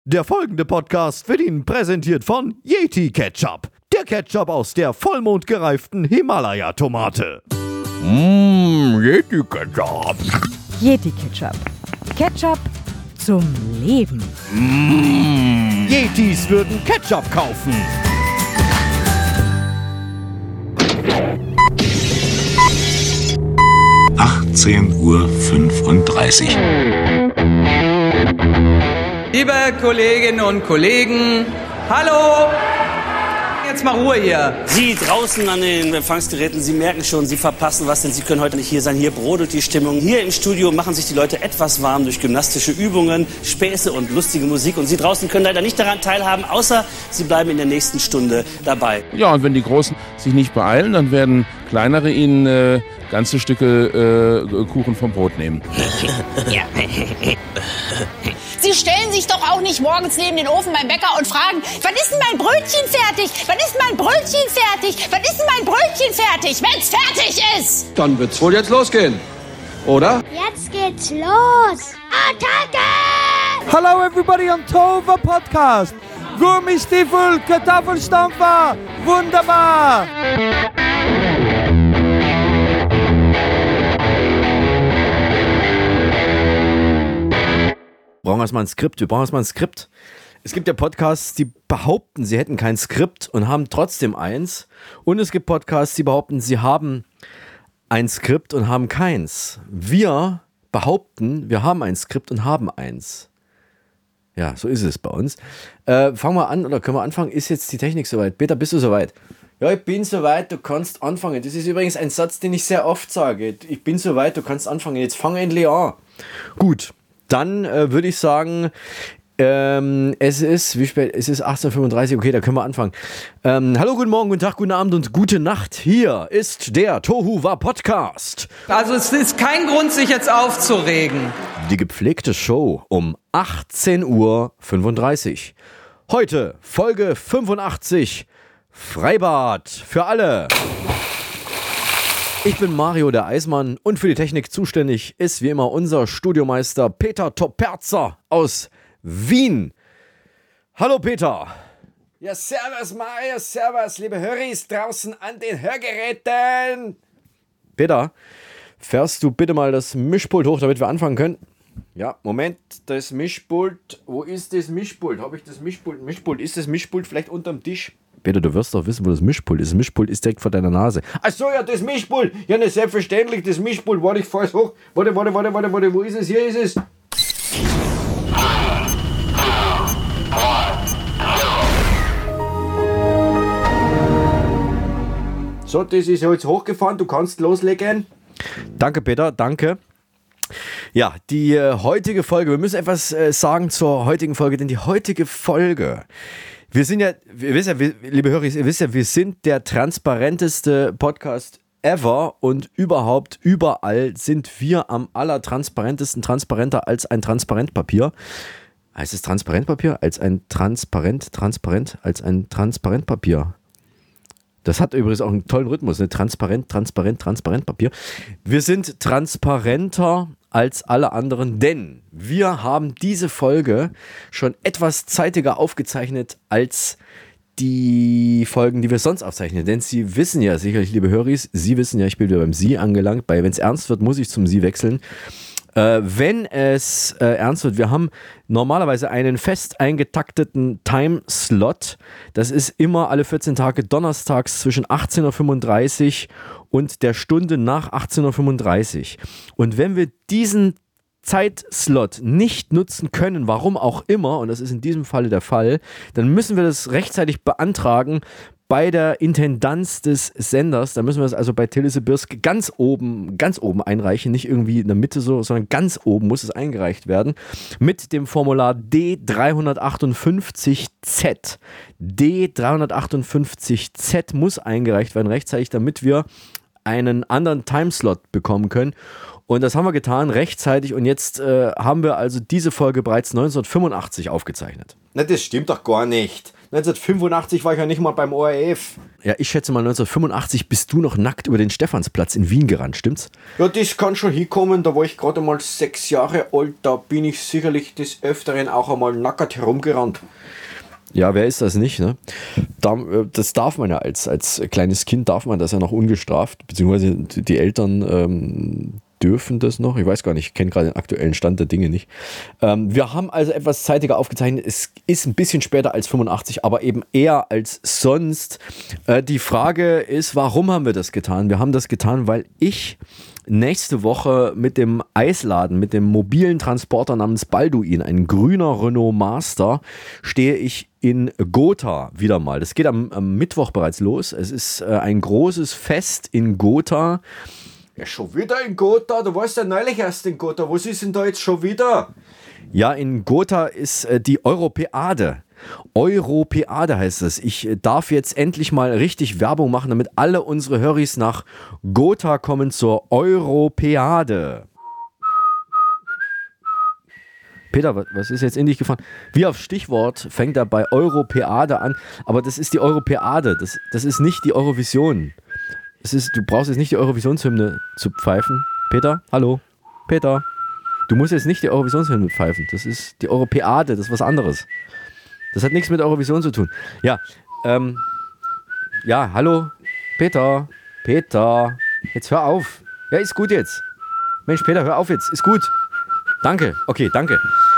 Der folgende Podcast wird Ihnen präsentiert von Yeti Ketchup. Der Ketchup aus der vollmondgereiften Himalaya-Tomate. Yeti Ketchup. Yeti Ketchup. Ketchup zum Leben. Yetis würden Ketchup kaufen. Uhr 35. Liebe Kolleginnen und Kollegen, hallo! Jetzt mal Ruhe hier. Sie draußen an den Empfangsgeräten, Sie merken schon, Sie verpassen was, denn Sie können heute nicht hier sein. Hier brodelt die Stimmung. Hier im Studio machen sich die Leute etwas warm durch gymnastische Übungen, Späße und lustige Musik. Und Sie draußen können leider nicht daran teilhaben, außer Sie bleiben in der nächsten Stunde dabei. Ja, und wenn die Großen sich nicht beeilen, dann werden kleinere ihnen ganze Stücke Kuchen vom Brot nehmen. Sie stellen sich doch auch nicht morgens neben den Ofen beim Bäcker und fragen, wann ist denn mein Brötchen fertig? Wann ist mein Brötchen fertig? Wann ist denn mein Brötchen fertig? Wenn's fertig ist! Dann wird's wohl jetzt losgehen, oder? Jetzt geht's los! Attacke! Hello everybody on Tova Podcast. Gummistiefel, Kartoffelstampfer, wunderbar! Wir brauchen erstmal ein Skript. Es gibt ja Podcasts, die behaupten, sie hätten kein Skript und haben trotzdem eins. Und es gibt Podcasts, die behaupten, sie haben ein Skript und haben keins. Wir behaupten, wir haben ein Skript und haben eins. Ja, so ist es bei uns. Fangen wir an, oder können wir anfangen? Ist jetzt die Technik soweit? Peter, bist du soweit? Ja, ich bin soweit, du kannst anfangen. Das ist übrigens ein Satz, den ich sehr oft sage. Ich bin soweit, du kannst anfangen. Jetzt fang endlich an. Gut. Dann würde ich sagen, es ist 18:35 Uhr, okay, da können wir anfangen. Hallo, guten Morgen, guten Tag, guten Abend und gute Nacht. Hier ist der Tohu Wa Podcast. Also es ist kein Grund, sich jetzt aufzuregen. Die gepflegte Show um 18:35 Uhr. Heute Folge 85, Freibad für alle. Ich bin Mario, der Eismann, und für die Technik zuständig ist wie immer unser Studiomeister Peter Toperzer aus Wien. Hallo Peter. Ja, servus Mario, servus, liebe Höris draußen an den Hörgeräten. Peter, fährst du bitte mal das Mischpult hoch, damit wir anfangen können? Ja, Moment, das Mischpult, wo ist das Mischpult? Habe ich das Mischpult? Ist das Mischpult vielleicht unterm Tisch? Peter, du wirst doch wissen, wo das Mischpult ist. Das Mischpult ist direkt vor deiner Nase. Ach so, ja, das Mischpult. Ja, ne, selbstverständlich, das Mischpult. Warte, ich fahr's hoch. Warte, wo ist es? Hier ist es. So, das ist jetzt hochgefahren. Du kannst loslegen. Danke, Peter, danke. Ja, die heutige Folge, wir müssen etwas sagen zur heutigen Folge, denn die heutige Folge... Wir sind ja, liebe Hörer, ihr wisst ja, wir sind der transparenteste Podcast ever und überall sind wir am allertransparentesten, transparenter als ein Transparentpapier. Heißt es Transparentpapier? Als ein Transparentpapier. Das hat übrigens auch einen tollen Rhythmus, ne? Transparentpapier. Wir sind transparenter als alle anderen, denn wir haben diese Folge schon etwas zeitiger aufgezeichnet als die Folgen, die wir sonst aufzeichnen. Denn Sie wissen ja sicherlich, liebe Höris, Sie wissen ja, ich bin wieder beim Sie angelangt. Wenn es ernst wird, muss ich zum Sie wechseln. Wenn es ernst wird, wir haben normalerweise einen fest eingetakteten Timeslot. Das ist immer alle 14 Tage donnerstags zwischen 18:35 Uhr und der Stunde nach 18:35 Uhr. Und wenn wir diesen Zeitslot nicht nutzen können, warum auch immer, und das ist in diesem Falle der Fall, dann müssen wir das rechtzeitig beantragen bei der Intendanz des Senders. Da müssen wir das also bei Telesibirsk ganz oben einreichen, nicht irgendwie in der Mitte so, sondern ganz oben muss es eingereicht werden mit dem Formular D358Z. D358Z muss eingereicht werden rechtzeitig, damit wir einen anderen Timeslot bekommen können. Und das haben wir getan rechtzeitig und jetzt haben wir also diese Folge bereits 1985 aufgezeichnet. Na, das stimmt doch gar nicht. 1985 war ich ja nicht mal beim ORF. Ja, ich schätze mal 1985 bist du noch nackt über den Stephansplatz in Wien gerannt, stimmt's? Ja, das kann schon hinkommen, da war ich gerade mal 6 Jahre alt, da bin ich sicherlich des Öfteren auch einmal nackt herumgerannt. Ja, wer ist das nicht, ne? Das darf man ja als kleines Kind, darf man das ja noch ungestraft, beziehungsweise die Eltern dürfen das noch, ich weiß gar nicht, ich kenne gerade den aktuellen Stand der Dinge nicht. Wir haben also etwas zeitiger aufgezeichnet, es ist ein bisschen später als 85, aber eben eher als sonst. Die Frage ist, warum haben wir das getan? Wir haben das getan, weil ich nächste Woche mit dem Eisladen, mit dem mobilen Transporter namens Balduin, ein grüner Renault Master, stehe ich in Gotha wieder mal. Das geht am Mittwoch bereits los. Es ist ein großes Fest in Gotha. Ja, schon wieder in Gotha? Du warst ja neulich erst in Gotha. Was ist denn da jetzt schon wieder? Ja, in Gotha ist die Europäade. Europäade heißt es. Ich darf jetzt endlich mal richtig Werbung machen, damit alle unsere Höris nach Gotha kommen zur Europäade. Peter, was ist jetzt in dich gefahren? Wie auf Stichwort fängt er bei Europäade an, aber das ist die Europäade, das ist nicht die Eurovision. Du brauchst jetzt nicht die Eurovisionshymne zu pfeifen. Peter, hallo? Peter, du musst jetzt nicht die Eurovisionshymne pfeifen. Das ist die Europäade, das ist was anderes. Das hat nichts mit Eurovision zu tun. Ja, hallo? Peter, jetzt hör auf. Ja, ist gut jetzt. Mensch, Peter, hör auf jetzt, ist gut. Danke, okay, danke.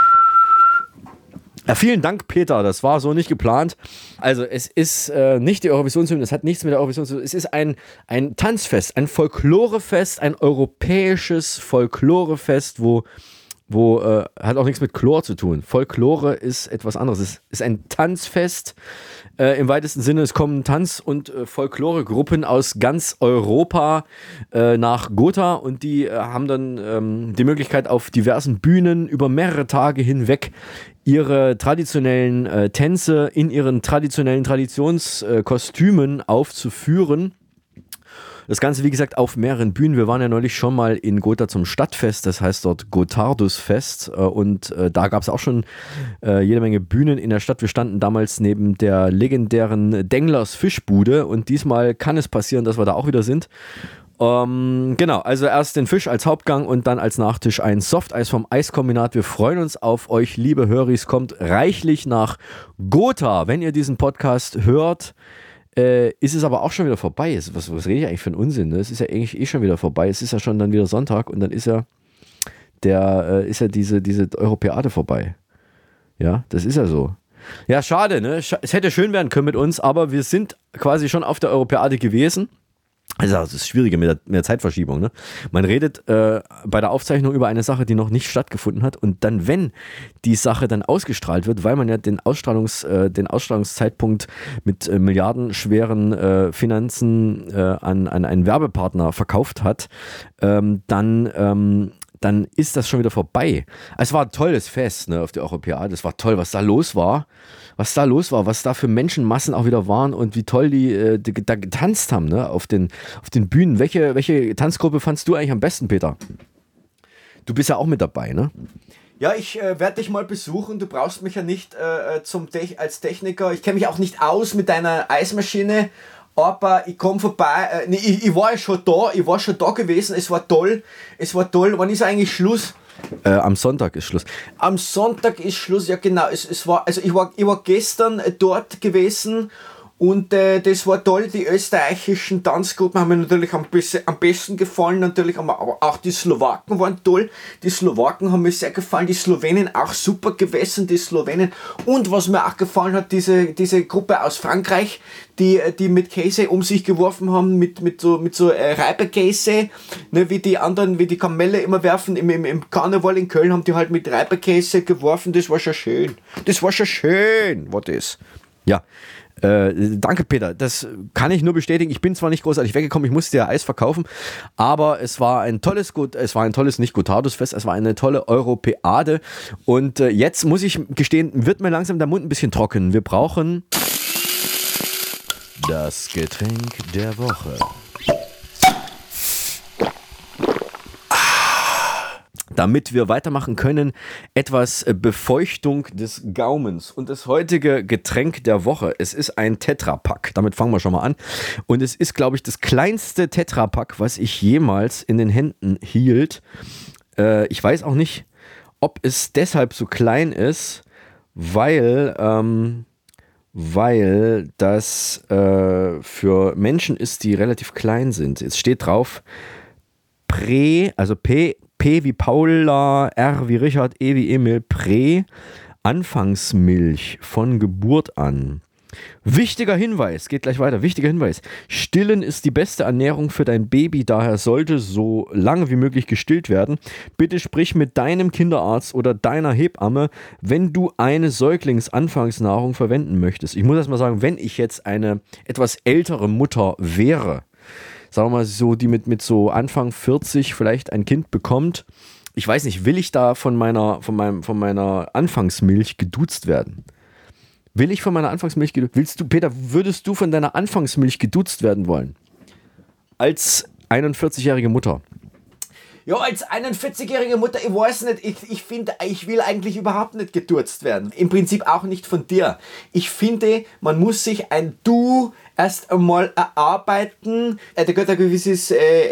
Ja, vielen Dank, Peter, das war so nicht geplant. Also es ist nicht die Eurovisionshymne, es hat nichts mit der Eurovision zu tun. Es ist ein Tanzfest, ein Folklorefest, ein europäisches Folklorefest, wo hat auch nichts mit Chlor zu tun. Folklore ist etwas anderes. Es ist ein Tanzfest im weitesten Sinne. Es kommen Tanz- und Folkloregruppen aus ganz Europa nach Gotha und die haben dann die Möglichkeit, auf diversen Bühnen über mehrere Tage hinweg ihre traditionellen Tänze in ihren traditionellen Traditionskostümen aufzuführen. Das Ganze, wie gesagt, auf mehreren Bühnen. Wir waren ja neulich schon mal in Gotha zum Stadtfest, das heißt dort Gotthardusfest. Und da gab es auch schon jede Menge Bühnen in der Stadt. Wir standen damals neben der legendären Denglers Fischbude und diesmal kann es passieren, dass wir da auch wieder sind. Genau, also erst den Fisch als Hauptgang und dann als Nachtisch ein Softeis vom Eiskombinat. Wir freuen uns auf euch, liebe Höris. Kommt reichlich nach Gotha, wenn ihr diesen Podcast hört. Ist es aber auch schon wieder vorbei. Was rede ich eigentlich für einen Unsinn? Ne? Es ist ja eigentlich schon wieder vorbei. Es ist ja schon dann wieder Sonntag und dann ist ja diese Europäade vorbei. Ja, das ist ja so. Ja, schade, ne? Es hätte schön werden können mit uns, aber wir sind quasi schon auf der Europäade gewesen. Also das ist das Schwierige mit der Zeitverschiebung. Ne? Man redet bei der Aufzeichnung über eine Sache, die noch nicht stattgefunden hat und dann, wenn die Sache dann ausgestrahlt wird, weil man ja den Ausstrahlungszeitpunkt mit milliardenschweren Finanzen an einen Werbepartner verkauft hat, dann ist das schon wieder vorbei. Es war ein tolles Fest, ne, auf der Europäade. Es war toll, was da los war, was da für Menschenmassen auch wieder waren und wie toll die da getanzt haben, ne, auf den Bühnen. Welche Tanzgruppe fandst du eigentlich am besten, Peter? Du bist ja auch mit dabei, ne? Ja, ich werde dich mal besuchen. Du brauchst mich ja nicht als Techniker. Ich kenne mich auch nicht aus mit deiner Eismaschine. Aber ich komme vorbei, ich war schon da gewesen, es war toll. Wann ist eigentlich Schluss? Am Sonntag ist Schluss. Am Sonntag ist Schluss, ja genau. Ich war gestern dort gewesen und das war toll. Die österreichischen Tanzgruppen haben mir natürlich am besten gefallen. Natürlich, aber auch die Slowaken waren toll. Die Slowaken haben mir sehr gefallen. Die Slowenen auch super gewesen. Die Slowenen. Und was mir auch gefallen hat, diese Gruppe aus Frankreich, die mit Käse um sich geworfen haben, mit so Reibekäse, ne, wie die Kamelle immer werfen. Im Karneval in Köln haben die halt mit Reibekäse geworfen. Das war schon schön. War das. Ja. Danke, Peter. Das kann ich nur bestätigen. Ich bin zwar nicht großartig weggekommen, ich musste ja Eis verkaufen, aber es war ein tolles nicht Gotthardusfest, es war eine tolle Europäade. Und jetzt muss ich gestehen, wird mir langsam der Mund ein bisschen trocken. Wir brauchen das Getränk der Woche. damit wir weitermachen können, etwas Befeuchtung des Gaumens. Und das heutige Getränk der Woche, es ist ein Tetrapack. Damit fangen wir schon mal an. Und es ist, glaube ich, das kleinste Tetrapack, was ich jemals in den Händen hielt. Ich weiß auch nicht, ob es deshalb so klein ist, weil das für Menschen ist, die relativ klein sind. Es steht drauf, also P wie Paula, R wie Richard, E wie Emil, Anfangsmilch von Geburt an. Wichtiger Hinweis, geht gleich weiter, wichtiger Hinweis. Stillen ist die beste Ernährung für dein Baby, daher sollte so lange wie möglich gestillt werden. Bitte sprich mit deinem Kinderarzt oder deiner Hebamme, wenn du eine Säuglingsanfangsnahrung verwenden möchtest. Ich muss erst mal sagen, wenn ich jetzt eine etwas ältere Mutter wäre, sagen wir mal so, die mit so Anfang 40 vielleicht ein Kind bekommt. Ich weiß nicht, will ich da von meiner Anfangsmilch geduzt werden? Will ich von meiner Anfangsmilch geduzt werden? Willst du, Peter, würdest du von deiner Anfangsmilch geduzt werden wollen? Als 41-jährige Mutter. Ja, als 41-jährige Mutter, ich weiß nicht, ich finde, ich will eigentlich überhaupt nicht geduzt werden. Im Prinzip auch nicht von dir. Ich finde, man muss sich ein Du erst einmal erarbeiten. Da gehört ein gewisses,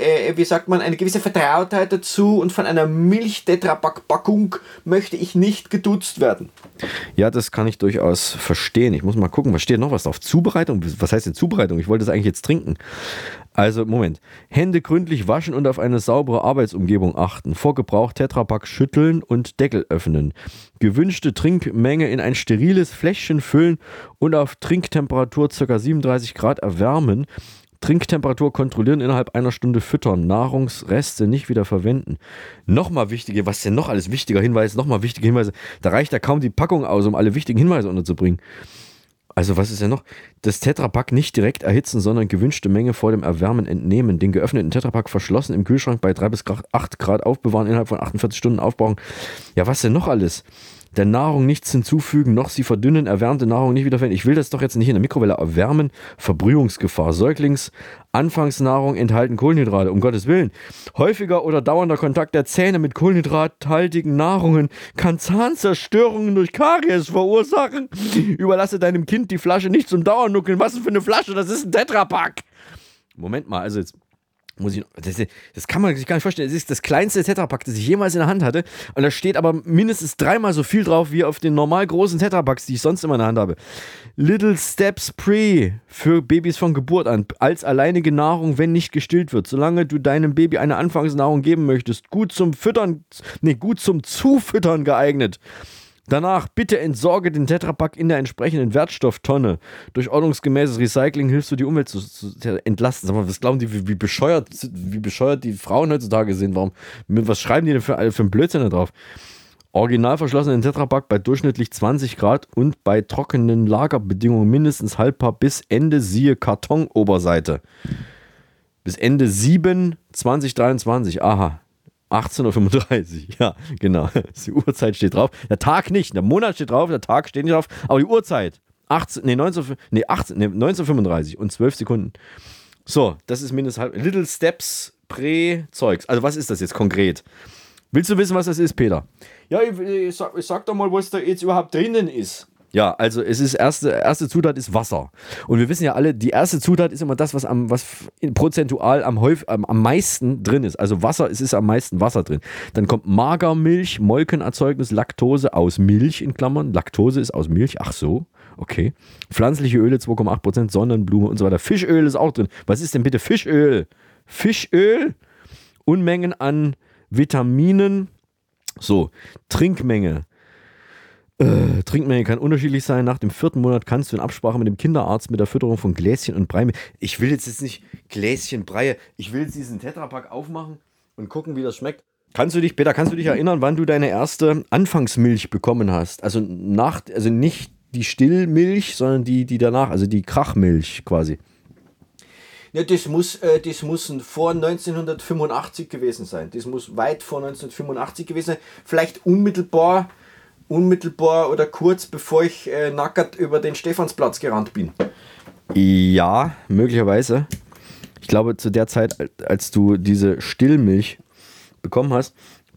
eine gewisse Vertrautheit dazu, und von einer Milch-Tetrapack-Packung möchte ich nicht geduzt werden. Ja, das kann ich durchaus verstehen. Ich muss mal gucken, was steht noch was drauf? Zubereitung? Was heißt denn Zubereitung? Ich wollte das eigentlich jetzt trinken. Also, Moment. Hände gründlich waschen und auf eine saubere Arbeitsumgebung achten. Vor Gebrauch Tetrapack schütteln und Deckel öffnen. Gewünschte Trinkmenge in ein steriles Fläschchen füllen und auf Trinktemperatur ca. 37 Grad erwärmen. Trinktemperatur kontrollieren, innerhalb einer Stunde füttern. Nahrungsreste nicht wieder verwenden. Nochmal wichtige, was denn noch alles wichtiger Hinweis? Nochmal wichtige Hinweise. Da reicht ja kaum die Packung aus, um alle wichtigen Hinweise unterzubringen. Also was ist denn noch? Das Tetrapack nicht direkt erhitzen, sondern gewünschte Menge vor dem Erwärmen entnehmen. Den geöffneten Tetrapack verschlossen im Kühlschrank bei 3 bis 8 Grad aufbewahren, innerhalb von 48 Stunden aufbrauchen. Ja, was denn noch alles? Der Nahrung nichts hinzufügen, noch sie verdünnen, erwärmte Nahrung nicht wiederverwenden. Ich will das doch jetzt nicht in der Mikrowelle erwärmen. Verbrühungsgefahr. Säuglingsanfangsnahrung enthalten Kohlenhydrate, um Gottes Willen. Häufiger oder dauernder Kontakt der Zähne mit kohlenhydrathaltigen Nahrungen kann Zahnzerstörungen durch Karies verursachen. Überlasse deinem Kind die Flasche nicht zum Dauernuckeln. Was ist für eine Flasche? Das ist ein Tetrapack. Moment mal, also jetzt muss ich, das kann man sich gar nicht vorstellen. Es ist das kleinste Tetrapack, das ich jemals in der Hand hatte. Und da steht aber mindestens 3-mal so viel drauf, wie auf den normal großen Tetrapacks, die ich sonst immer in der Hand habe. Little Steps Pre für Babys von Geburt an. Als alleinige Nahrung, wenn nicht gestillt wird. Solange du deinem Baby eine Anfangsnahrung geben möchtest. Gut zum Zufüttern geeignet. Danach bitte entsorge den Tetrapack in der entsprechenden Wertstofftonne. Durch ordnungsgemäßes Recycling hilfst du, die Umwelt zu entlasten. Sag mal, was glauben die, wie bescheuert die Frauen heutzutage sind? Was schreiben die denn für einen Blödsinn da drauf? Original verschlossenen Tetrapack bei durchschnittlich 20 Grad und bei trockenen Lagerbedingungen mindestens haltbar bis Ende, siehe Kartonoberseite. Bis Ende 7/2023. Aha. 18:35 Uhr, ja, genau. Die Uhrzeit steht drauf. Der Tag nicht, der Monat steht drauf, der Tag steht nicht drauf, aber die Uhrzeit. 19:35 und 12 Sekunden. So, das ist mindestens halb. Little Steps Prä-Zeugs. Also, was ist das jetzt konkret? Willst du wissen, was das ist, Peter? Ja, ich sag doch mal, was da jetzt überhaupt drinnen ist. Ja, also es ist erste Zutat ist Wasser. Und wir wissen ja alle, die erste Zutat ist immer das, was prozentual am meisten drin ist. Also Wasser, es ist am meisten Wasser drin. Dann kommt Magermilch, Molkenerzeugnis, Laktose aus Milch in Klammern. Laktose ist aus Milch, ach so, okay. Pflanzliche Öle 2,8%, Sonnenblume und so weiter. Fischöl ist auch drin. Was ist denn bitte Fischöl? Fischöl, Unmengen an Vitaminen. So, Trinkmenge. Trinkmenge kann unterschiedlich sein. Nach dem 4. Monat kannst du in Absprache mit dem Kinderarzt mit der Fütterung von Gläschen und Brei. Ich will jetzt nicht Gläschen Brei. Ich will jetzt diesen Tetrapack aufmachen und gucken, wie das schmeckt. Peter, kannst du dich erinnern, wann du deine erste Anfangsmilch bekommen hast? Also nicht die Stillmilch, sondern die danach, also die Krachmilch quasi. Ja, das muss vor 1985 gewesen sein. Das muss weit vor 1985 gewesen sein. Vielleicht unmittelbar oder kurz bevor ich nackert über den Stephansplatz gerannt bin. Ja, möglicherweise. Ich glaube, zu der Zeit, als du diese Stillmilch bekommen hast,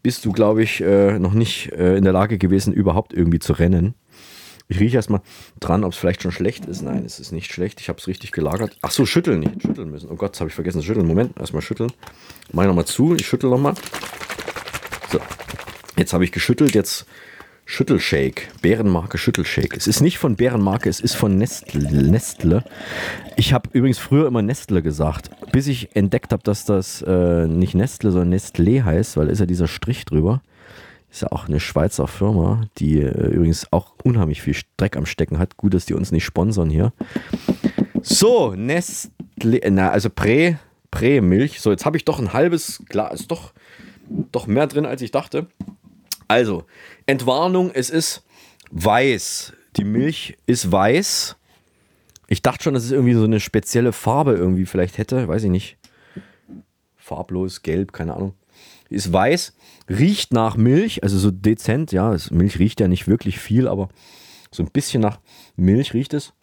bist du, glaube ich, noch nicht in der Lage gewesen, überhaupt irgendwie zu rennen. Ich rieche erstmal dran, ob es vielleicht schon schlecht ist. Nein, es ist nicht schlecht. Ich habe es richtig gelagert. Ach so, schütteln nicht. Schütteln müssen. Oh Gott, das habe ich vergessen zu schütteln. Moment, erstmal schütteln. Mach ich nochmal zu. Ich schüttel nochmal. So, jetzt habe ich geschüttelt. Jetzt Schüttelshake. Bärenmarke Schüttelshake. Es ist nicht von Bärenmarke, es ist von Nestle. Ich habe übrigens früher immer Nestle gesagt, bis ich entdeckt habe, dass das nicht Nestle, sondern Nestlé heißt, weil da ist ja dieser Strich drüber. Ist ja auch eine Schweizer Firma, die übrigens auch unheimlich viel Dreck am Stecken hat. Gut, dass die uns nicht sponsern hier. So, Nestlé, also Prä-Milch. So, jetzt habe ich doch ein halbes Glas. Ist doch mehr drin, als ich dachte. Also, Entwarnung, es ist weiß. Die Milch ist weiß. Ich dachte schon, dass es irgendwie so eine spezielle Farbe irgendwie vielleicht hätte. Weiß ich nicht. Farblos, gelb, keine Ahnung. Ist weiß, riecht nach Milch, also so dezent, ja, Milch riecht ja nicht wirklich viel, aber so ein bisschen nach Milch riecht es.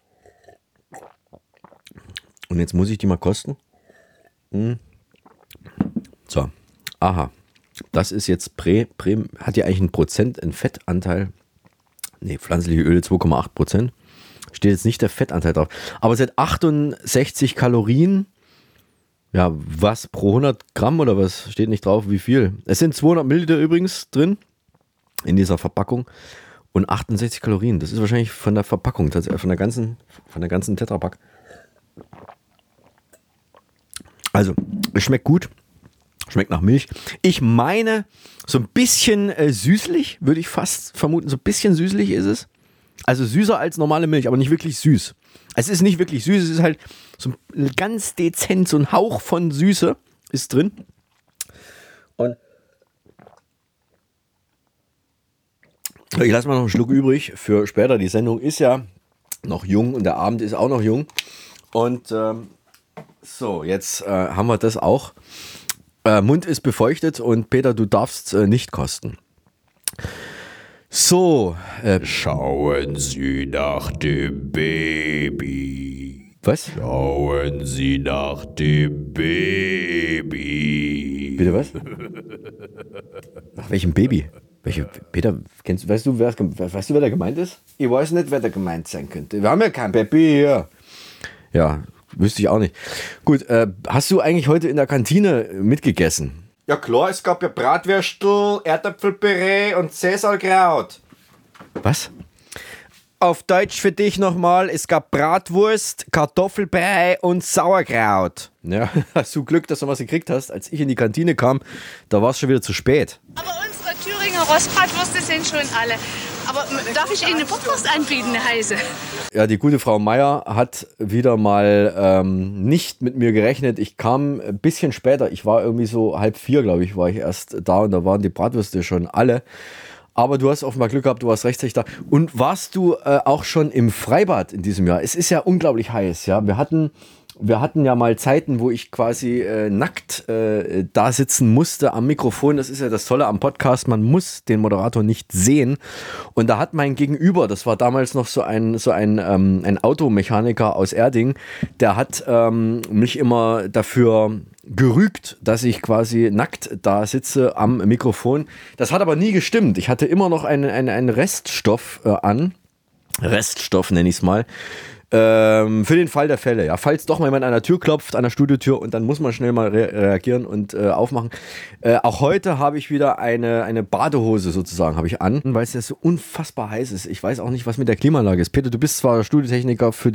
Und jetzt muss ich die mal kosten. So, aha, das ist jetzt hat ja eigentlich einen Fettanteil, nee, pflanzliche Öle 2,8%, steht jetzt nicht der Fettanteil drauf, aber es hat 68 Kalorien. Ja, was pro 100 Gramm oder was? Steht nicht drauf, wie viel. Es sind 200 Milliliter übrigens drin in dieser Verpackung und 68 Kalorien. Das ist wahrscheinlich von der Verpackung, von der ganzen Tetrapack. Also, es schmeckt gut. Schmeckt nach Milch. Ich meine, so ein bisschen süßlich, würde ich fast vermuten. So ein bisschen süßlich ist es. Also süßer als normale Milch, aber nicht wirklich süß. Es ist nicht wirklich süß, es ist halt so ganz dezent, so ein Hauch von Süße ist drin. Und ich lasse mal noch einen Schluck übrig für später. Die Sendung ist ja noch jung und der Abend ist auch noch jung. Und so, jetzt haben wir das auch. Mund ist befeuchtet und Peter, du darfst nicht kosten. So, schauen Sie nach dem Baby. Was? Schauen Sie nach dem Baby. Bitte was? Nach welchem Baby? Peter, weißt du, wer da gemeint ist? Ich weiß nicht, wer da gemeint sein könnte. Wir haben ja kein Baby hier. Ja, wüsste ich auch nicht. Gut, hast du eigentlich heute in der Kantine mitgegessen? Ja klar, es gab ja Bratwürstel, Erdäpfelpüree und Cäsarkraut. Was? Auf Deutsch für dich nochmal, es gab Bratwurst, Kartoffelbrei und Sauerkraut. Ja, hast du Glück, dass du was gekriegt hast. Als ich in die Kantine kam, da war es schon wieder zu spät. Aber unsere Thüringer Rostbratwürste sind schon alle. Aber darf ich Ihnen eine Bockwurst anbieten, eine heiße? Ja, die gute Frau Meier hat wieder mal nicht mit mir gerechnet. Ich kam ein bisschen später. Ich war irgendwie so 3:30, glaube ich, war ich erst da und da waren die Bratwürste schon alle. Aber du hast offenbar Glück gehabt, du warst rechtzeitig da. Und warst du auch schon im Freibad in diesem Jahr? Es ist ja unglaublich heiß, ja. Wir hatten ja mal Zeiten, wo ich quasi nackt da sitzen musste am Mikrofon. Das ist ja das Tolle am Podcast, man muss den Moderator nicht sehen. Und da hat mein Gegenüber, das war damals noch so ein Automechaniker aus Erding, der hat mich immer dafür gerügt, dass ich quasi nackt da sitze am Mikrofon. Das hat aber nie gestimmt. Ich hatte immer noch einen Reststoff an. Reststoff nenne ich es mal. Für den Fall der Fälle, ja. Falls doch mal jemand an der Tür klopft, an der Studiotür und dann muss man schnell mal reagieren und aufmachen. Auch heute habe ich wieder eine Badehose sozusagen habe ich an, weil es ja so unfassbar heiß ist. Ich weiß auch nicht, was mit der Klimaanlage ist. Peter, du bist zwar Studiotechniker für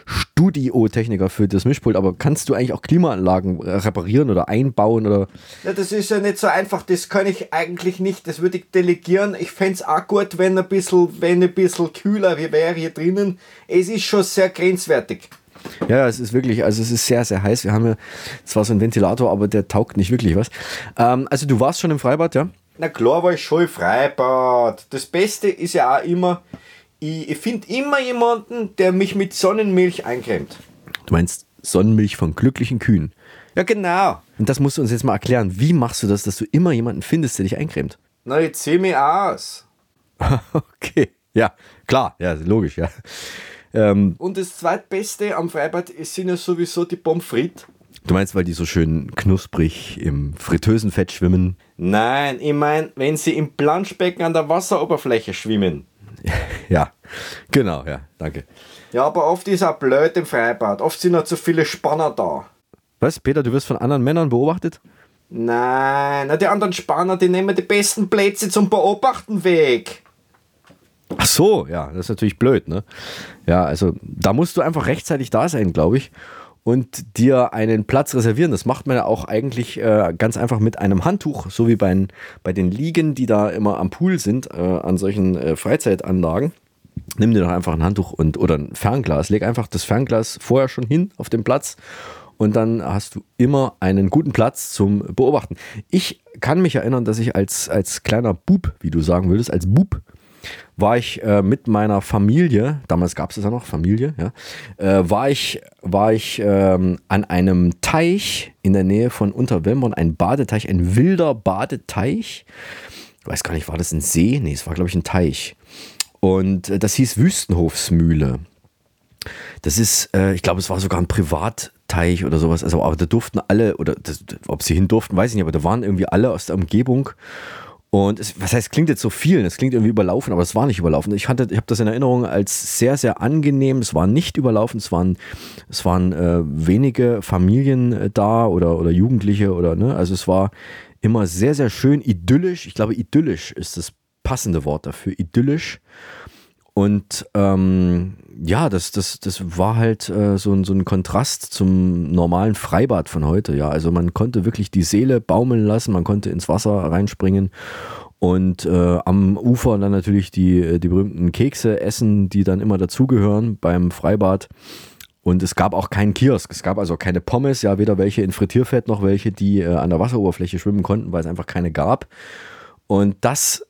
das Mischpult, aber kannst du eigentlich auch Klimaanlagen reparieren oder einbauen oder? Ja, das ist ja nicht so einfach. Das kann ich eigentlich nicht. Das würde ich delegieren. Ich fände es auch gut, wenn ein bisschen kühler wäre hier drinnen. Es ist schon sehr grenzwertig. Ja, es ist wirklich, also es ist sehr, sehr heiß. Wir haben ja zwar so einen Ventilator, aber der taugt nicht wirklich was. Also du warst schon im Freibad, ja? Na klar war ich schon im Freibad. Das Beste ist ja auch immer, ich finde immer jemanden, der mich mit Sonnenmilch eincremt. Du meinst Sonnenmilch von glücklichen Kühen? Ja, genau. Und das musst du uns jetzt mal erklären. Wie machst du das, dass du immer jemanden findest, der dich eincremt? Na, ich zieh mich aus. Okay, ja, klar, ja, logisch, ja. Und das Zweitbeste am Freibad sind ja sowieso die Pommes frites. Du meinst, weil die so schön knusprig im Fritteusenfett schwimmen? Nein, ich meine, wenn sie im Planschbecken an der Wasseroberfläche schwimmen. Ja, genau, ja, danke. Ja, aber oft ist auch blöd im Freibad. Oft sind noch zu viele Spanner da. Was, Peter, du wirst von anderen Männern beobachtet? Nein, die anderen Spanner, die nehmen die besten Plätze zum Beobachten weg. Ach so, ja, das ist natürlich blöd, ne? Ja, also da musst du einfach rechtzeitig da sein, glaube ich, und dir einen Platz reservieren. Das macht man ja auch eigentlich ganz einfach mit einem Handtuch, so wie bei den Liegen, die da immer am Pool sind, an solchen Freizeitanlagen. Nimm dir doch einfach ein Handtuch oder ein Fernglas, leg einfach das Fernglas vorher schon hin auf den Platz und dann hast du immer einen guten Platz zum Beobachten. Ich kann mich erinnern, dass ich als kleiner Bub, wie du sagen würdest, als Bub, war ich mit meiner Familie, damals gab es ja noch Familie, ja, war ich an einem Teich in der Nähe von Unterwelmbronn, ein Badeteich, ein wilder Badeteich. Ich weiß gar nicht, war das ein See? Nee, es war, glaube ich, ein Teich. Und das hieß Wüstenhofsmühle. Das ist, ich glaube, es war sogar ein Privatteich oder sowas. Also, aber da durften alle, ob sie hin durften, weiß ich nicht, aber da waren irgendwie alle aus der Umgebung. Und was heißt, klingt jetzt so viel, es klingt irgendwie überlaufen, aber es war nicht überlaufen. Ich habe das in Erinnerung als sehr, sehr angenehm. Es war nicht überlaufen, es waren wenige Familien da oder Jugendliche oder, ne, also es war immer sehr, sehr schön idyllisch. Ich glaube, idyllisch ist das passende Wort dafür, idyllisch. Und ja, das war halt so ein Kontrast zum normalen Freibad von heute. Ja, also man konnte wirklich die Seele baumeln lassen, man konnte ins Wasser reinspringen und am Ufer dann natürlich die berühmten Kekse essen, die dann immer dazugehören beim Freibad. Und es gab auch keinen Kiosk, es gab also keine Pommes, ja, weder welche in Frittierfett noch welche, die an der Wasseroberfläche schwimmen konnten, weil es einfach keine gab. Und das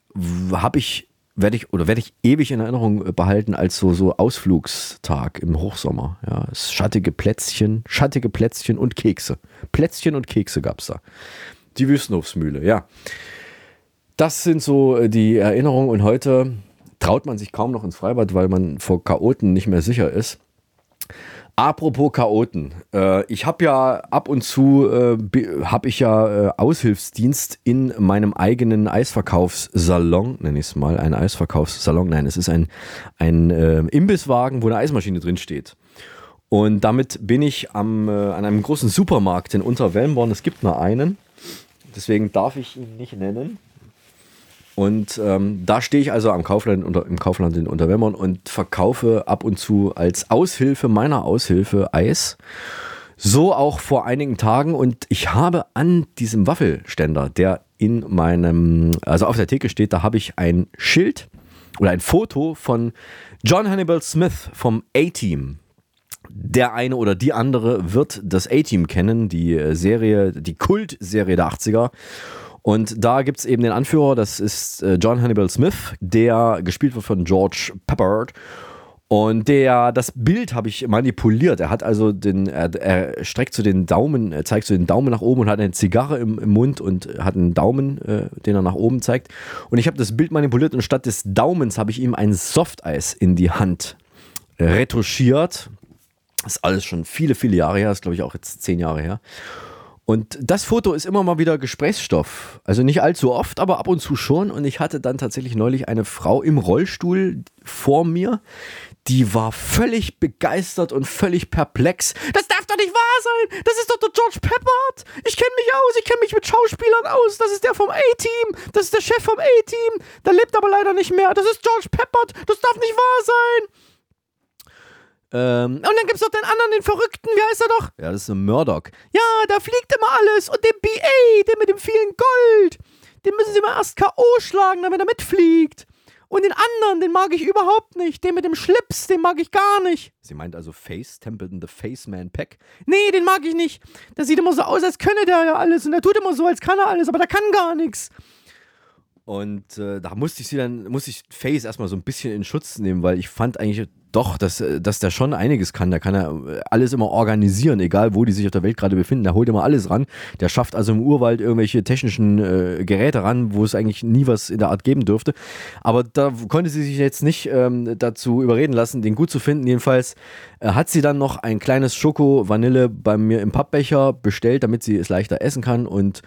werde ich ewig in Erinnerung behalten als so Ausflugstag im Hochsommer. Ja, schattige Plätzchen und Kekse. Plätzchen und Kekse gab es da. Die Wüstenhofsmühle, ja. Das sind so die Erinnerungen und heute traut man sich kaum noch ins Freibad, weil man vor Chaoten nicht mehr sicher ist. Apropos Chaoten, ich habe ja ab und zu Aushilfsdienst in meinem eigenen Eisverkaufssalon, nenne ich es mal, ein Eisverkaufssalon, nein, es ist ein Imbisswagen, wo eine Eismaschine drin steht. Und damit bin ich an einem großen Supermarkt in Unterwelmbronn, es gibt nur einen, deswegen darf ich ihn nicht nennen. Und da stehe ich also im Kaufland in Unterwelmbronn und verkaufe ab und zu als Aushilfe meiner Aushilfe Eis. So auch vor einigen Tagen. Und ich habe an diesem Waffelständer, der also auf der Theke steht, da habe ich ein Schild oder ein Foto von John Hannibal Smith vom A-Team. Der eine oder die andere wird das A-Team kennen, die Kultserie der 80er. Und da gibt es eben den Anführer, das ist John Hannibal Smith, der gespielt wird von George Peppard. Und das Bild habe ich manipuliert. Er hat also er streckt so den Daumen, zeigt so den Daumen nach oben und hat eine Zigarre im Mund und hat einen Daumen, den er nach oben zeigt. Und ich habe das Bild manipuliert und statt des Daumens habe ich ihm ein Softeis in die Hand retuschiert. Das ist alles schon viele, viele Jahre her, das ist glaube ich auch jetzt 10 Jahre her. Und das Foto ist immer mal wieder Gesprächsstoff. Also nicht allzu oft, aber ab und zu schon. Und ich hatte dann tatsächlich neulich eine Frau im Rollstuhl vor mir, die war völlig begeistert und völlig perplex. Das darf doch nicht wahr sein! Das ist doch der George Peppard! Ich kenne mich aus, ich kenne mich mit Schauspielern aus. Das ist der vom A-Team, das ist der Chef vom A-Team. Der lebt aber leider nicht mehr. Das ist George Peppard, das darf nicht wahr sein! Und dann gibt's noch den anderen, den Verrückten, wie heißt er doch? Ja, das ist ein Murdoch. Ja, da fliegt immer alles. Und den BA, den mit dem vielen Gold, den müssen sie mal erst K.O. schlagen, damit er mitfliegt. Und den anderen, den mag ich überhaupt nicht. Den mit dem Schlips, den mag ich gar nicht. Sie meint also Templeton the Faceman Peck. Nee, den mag ich nicht. Der sieht immer so aus, als könne der ja alles. Und der tut immer so, als kann er alles, aber der kann gar nichts. Und da musste ich Face erstmal so ein bisschen in Schutz nehmen, weil ich fand eigentlich Doch, dass der schon einiges kann. Der kann ja alles immer organisieren, egal wo die sich auf der Welt gerade befinden. Der holt immer alles ran. Der schafft also im Urwald irgendwelche technischen Geräte ran, wo es eigentlich nie was in der Art geben dürfte. Aber da konnte sie sich jetzt nicht dazu überreden lassen, den gut zu finden. Jedenfalls hat sie dann noch ein kleines Schoko-Vanille bei mir im Pappbecher bestellt, damit sie es leichter essen kann. Und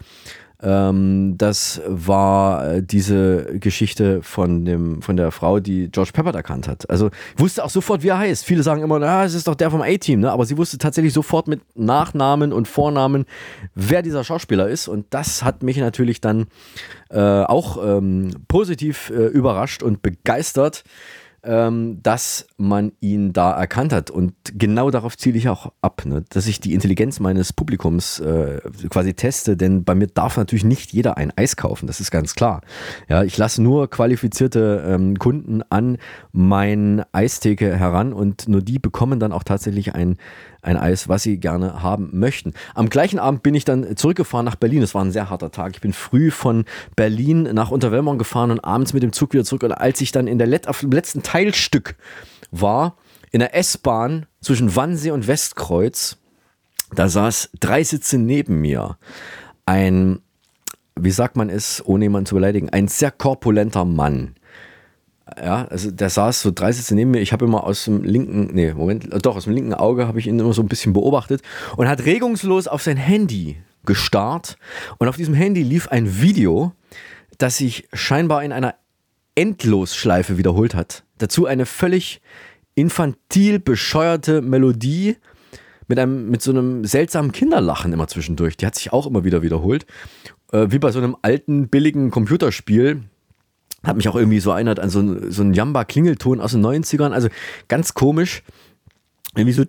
das war diese Geschichte von der Frau, die George Peppard erkannt hat. Also wusste auch sofort, wie er heißt. Viele sagen immer, es ist doch der vom A-Team, ne? Aber sie wusste tatsächlich sofort mit Nachnamen und Vornamen, wer dieser Schauspieler ist. Und das hat mich natürlich dann auch positiv überrascht und begeistert, dass man ihn da erkannt hat. Und genau darauf ziele ich auch ab, ne? Dass ich die Intelligenz meines Publikums quasi teste, denn bei mir darf natürlich nicht jeder ein Eis kaufen, das ist ganz klar. Ja, ich lasse nur qualifizierte Kunden an meine Eistheke heran und nur die bekommen dann auch tatsächlich ein Eis, was sie gerne haben möchten. Am gleichen Abend bin ich dann zurückgefahren nach Berlin. Es war ein sehr harter Tag. Ich bin früh von Berlin nach Unterwelmung gefahren und abends mit dem Zug wieder zurück. Und als ich dann auf dem letzten Teilstück war, in der S-Bahn zwischen Wannsee und Westkreuz, da saß 3 Sitze neben mir ein, wie sagt man es, ohne jemanden zu beleidigen, ein sehr korpulenter Mann. Ja, also der saß so 3 Sitze neben mir. Ich habe immer aus dem linken Auge habe ich ihn immer so ein bisschen beobachtet und hat regungslos auf sein Handy gestarrt. Und auf diesem Handy lief ein Video, das sich scheinbar in einer Endlosschleife wiederholt hat. Dazu eine völlig infantil bescheuerte Melodie mit so einem seltsamen Kinderlachen immer zwischendurch. Die hat sich auch immer wieder wiederholt. Wie bei so einem alten, billigen Computerspiel. Hat mich auch irgendwie so erinnert an so einen Jamba-Klingelton aus den 90ern. Also ganz komisch. Irgendwie so.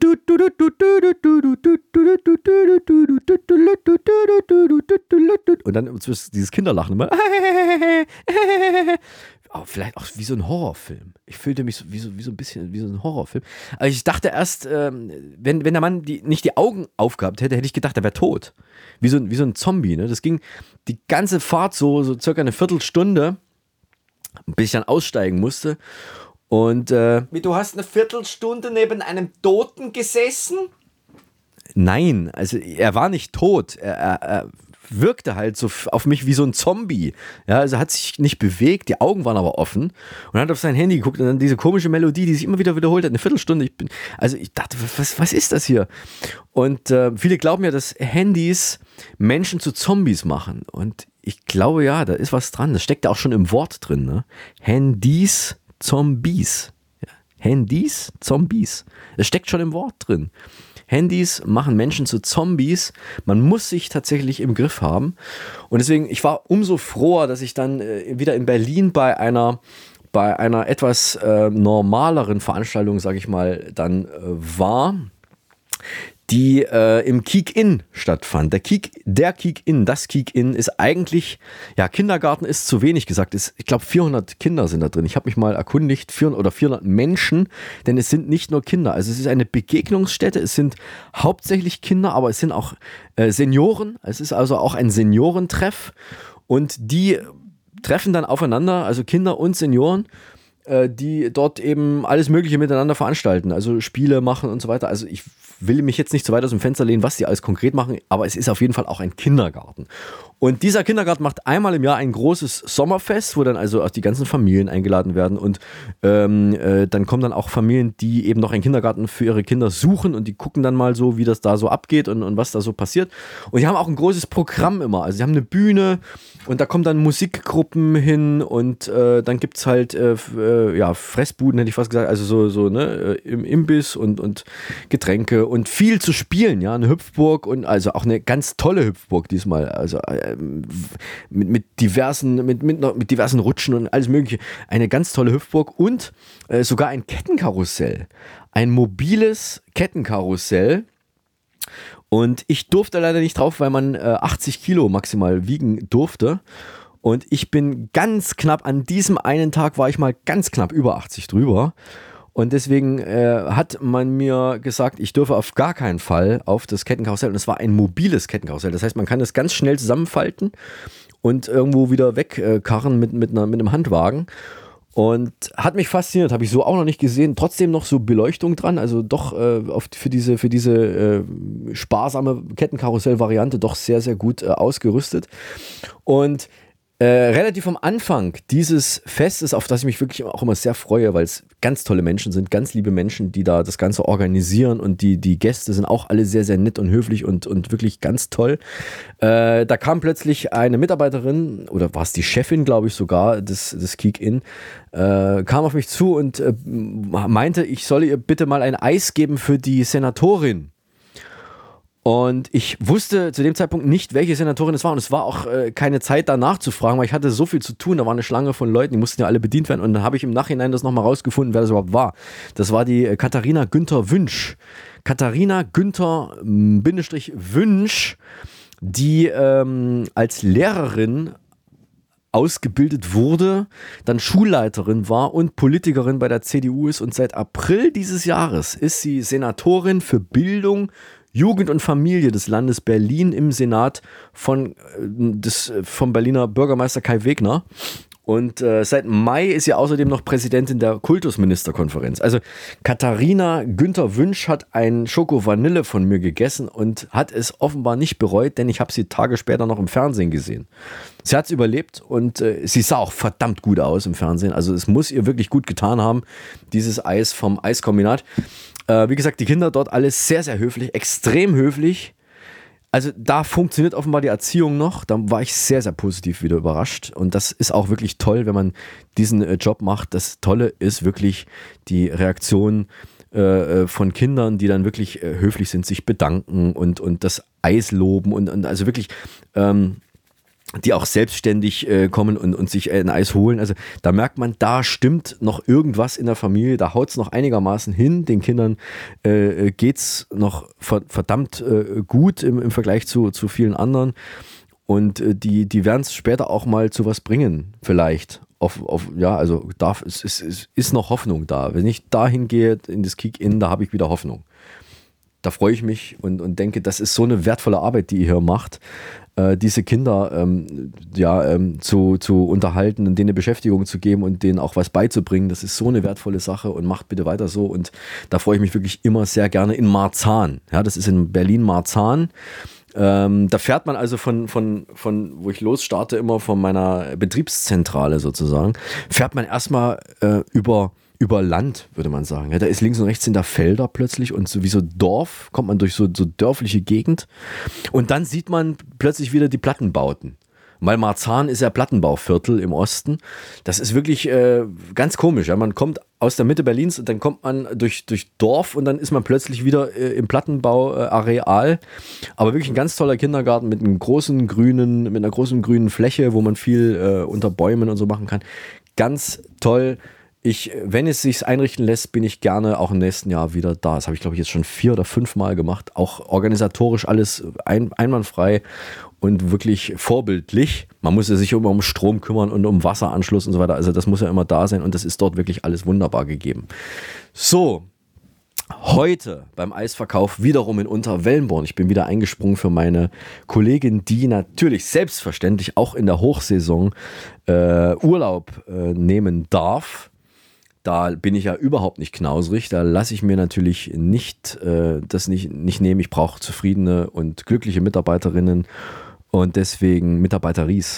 Und dann dieses Kinderlachen immer. Vielleicht auch wie so ein Horrorfilm. Ich fühlte mich wie so ein bisschen wie so ein Horrorfilm. Also ich dachte erst, wenn der Mann nicht die Augen aufgehabt hätte, hätte ich gedacht, er wäre tot. Wie so ein Zombie. Ne? Das ging die ganze Fahrt so circa eine Viertelstunde, bis ich dann aussteigen musste. Und du hast eine Viertelstunde neben einem Toten gesessen? Nein, also er war nicht tot. Er wirkte halt so auf mich wie so ein Zombie. Ja, also hat sich nicht bewegt, die Augen waren aber offen und hat auf sein Handy geguckt und dann diese komische Melodie, die sich immer wieder wiederholt hat, eine Viertelstunde. Ich dachte, was ist das hier? Und viele glauben ja, dass Handys Menschen zu Zombies machen. Und ich glaube, ja, da ist was dran. Das steckt ja auch schon im Wort drin. Ne? Handys, Zombies. Ja. Handys, Zombies. Das steckt schon im Wort drin. Handys machen Menschen zu Zombies. Man muss sich tatsächlich im Griff haben. Und deswegen, ich war umso froher, dass ich dann wieder in Berlin bei einer etwas normaleren Veranstaltung, sage ich mal, dann war, die im Kick-In stattfand. Das Kick-In ist eigentlich, ja, Kindergarten ist zu wenig gesagt. Ich glaube, 400 Kinder sind da drin. Ich habe mich mal erkundigt, 400 Menschen, denn es sind nicht nur Kinder. Also es ist eine Begegnungsstätte, es sind hauptsächlich Kinder, aber es sind auch Senioren. Es ist also auch ein Seniorentreff und die treffen dann aufeinander, also Kinder und Senioren, die dort eben alles Mögliche miteinander veranstalten, also Spiele machen und so weiter. Also ich will mich jetzt nicht so weit aus dem Fenster lehnen, was die alles konkret machen, aber es ist auf jeden Fall auch ein Kindergarten. Und dieser Kindergarten macht einmal im Jahr ein großes Sommerfest, wo dann also auch die ganzen Familien eingeladen werden und dann kommen dann auch Familien, die eben noch einen Kindergarten für ihre Kinder suchen und die gucken dann mal so, wie das da so abgeht und was da so passiert. Und die haben auch ein großes Programm immer, also sie haben eine Bühne und da kommen dann Musikgruppen hin und dann gibt es halt Fressbuden, hätte ich fast gesagt, also so ne, im Imbiss und Getränke und viel zu spielen, ja, eine Hüpfburg und also auch eine ganz tolle Hüpfburg diesmal, also mit diversen Rutschen und alles mögliche, eine ganz tolle Hüpfburg und sogar ein Kettenkarussell, ein mobiles Kettenkarussell. Und ich durfte leider nicht drauf, weil man 80 Kilo maximal wiegen durfte. Und ich bin ganz knapp, an diesem einen Tag war ich mal ganz knapp über 80 drüber. Und deswegen hat man mir gesagt, ich dürfe auf gar keinen Fall auf das Kettenkarussell. Und es war ein mobiles Kettenkarussell. Das heißt, man kann das ganz schnell zusammenfalten und irgendwo wieder wegkarren mit einem Handwagen. Und hat mich fasziniert, habe ich so auch noch nicht gesehen. Trotzdem noch so Beleuchtung dran, also doch für diese sparsame Kettenkarussell-Variante doch sehr, sehr gut ausgerüstet. Und relativ am Anfang dieses Festes, auf das ich mich wirklich auch immer sehr freue, weil es ganz tolle Menschen sind, ganz liebe Menschen, die da das Ganze organisieren, und die Gäste sind auch alle sehr, sehr nett und höflich und wirklich ganz toll. Da kam plötzlich eine Mitarbeiterin, oder war es die Chefin, glaube ich sogar, des Kick-In, kam auf mich zu und meinte, ich solle ihr bitte mal ein Eis geben für die Senatorin. Und ich wusste zu dem Zeitpunkt nicht, welche Senatorin es war. Und es war auch keine Zeit, danach zu fragen, weil ich hatte so viel zu tun. Da war eine Schlange von Leuten, die mussten ja alle bedient werden. Und dann habe ich im Nachhinein das nochmal rausgefunden, wer das überhaupt war. Das war die Katharina Günther Wünsch. Katharina Günther Wünsch, die als Lehrerin ausgebildet wurde, dann Schulleiterin war und Politikerin bei der CDU ist. Und seit April dieses Jahres ist sie Senatorin für Bildung, Jugend und Familie des Landes Berlin im Senat vom Berliner Bürgermeister Kai Wegner. Und seit Mai ist sie außerdem noch Präsidentin der Kultusministerkonferenz. Also Katharina Günther Wünsch hat ein Schoko-Vanille von mir gegessen und hat es offenbar nicht bereut, denn ich habe sie Tage später noch im Fernsehen gesehen. Sie hat es überlebt und sie sah auch verdammt gut aus im Fernsehen. Also es muss ihr wirklich gut getan haben, dieses Eis vom Eiskombinat. Wie gesagt, die Kinder dort alles sehr, sehr höflich, extrem höflich. Also da funktioniert offenbar die Erziehung noch. Da war ich sehr, sehr positiv wieder überrascht. Und das ist auch wirklich toll, wenn man diesen Job macht. Das Tolle ist wirklich die Reaktion von Kindern, die dann wirklich höflich sind, sich bedanken und das Eis loben und also wirklich die auch selbstständig kommen und sich ein Eis holen. Also da merkt man, da stimmt noch irgendwas in der Familie, da haut es noch einigermaßen hin. Den Kindern geht's noch verdammt gut im Vergleich zu vielen anderen. Und die werden es später auch mal zu was bringen, vielleicht. Also es ist noch Hoffnung da. Wenn ich dahin gehe, in das Kick-In, da habe ich wieder Hoffnung. Da freue ich mich und denke, das ist so eine wertvolle Arbeit, die ihr hier macht. Diese Kinder zu unterhalten und denen eine Beschäftigung zu geben und denen auch was beizubringen, das ist so eine wertvolle Sache und macht bitte weiter so. Und da freue ich mich wirklich immer sehr gerne in Marzahn. Ja, das ist in Berlin-Marzahn. Da fährt man also von wo ich losstarte, immer von meiner Betriebszentrale sozusagen, fährt man erstmal über Land, würde man sagen. Ja, da ist links und rechts sind da Felder plötzlich und so wie so Dorf, kommt man durch so dörfliche Gegend und dann sieht man plötzlich wieder die Plattenbauten. Weil Marzahn ist ja Plattenbauviertel im Osten. Das ist wirklich ganz komisch. Ja? Man kommt aus der Mitte Berlins und dann kommt man durch Dorf und dann ist man plötzlich wieder im Plattenbauareal. Aber wirklich ein ganz toller Kindergarten mit einer großen grünen Fläche, wo man viel unter Bäumen und so machen kann. Ganz toll. Wenn es sich einrichten lässt, bin ich gerne auch im nächsten Jahr wieder da. Das habe ich, glaube ich, jetzt schon 4 oder 5 Mal gemacht. Auch organisatorisch alles einwandfrei und wirklich vorbildlich. Man muss ja sich immer um Strom kümmern und um Wasseranschluss und so weiter. Also das muss ja immer da sein und das ist dort wirklich alles wunderbar gegeben. So, heute beim Eisverkauf wiederum in Unterwellenborn. Ich bin wieder eingesprungen für meine Kollegin, die natürlich selbstverständlich auch in der Hochsaison Urlaub nehmen darf. Da bin ich ja überhaupt nicht knausrig. Da lasse ich mir natürlich nicht nehmen. Ich brauche zufriedene und glückliche Mitarbeiterinnen und deswegen Mitarbeiteries.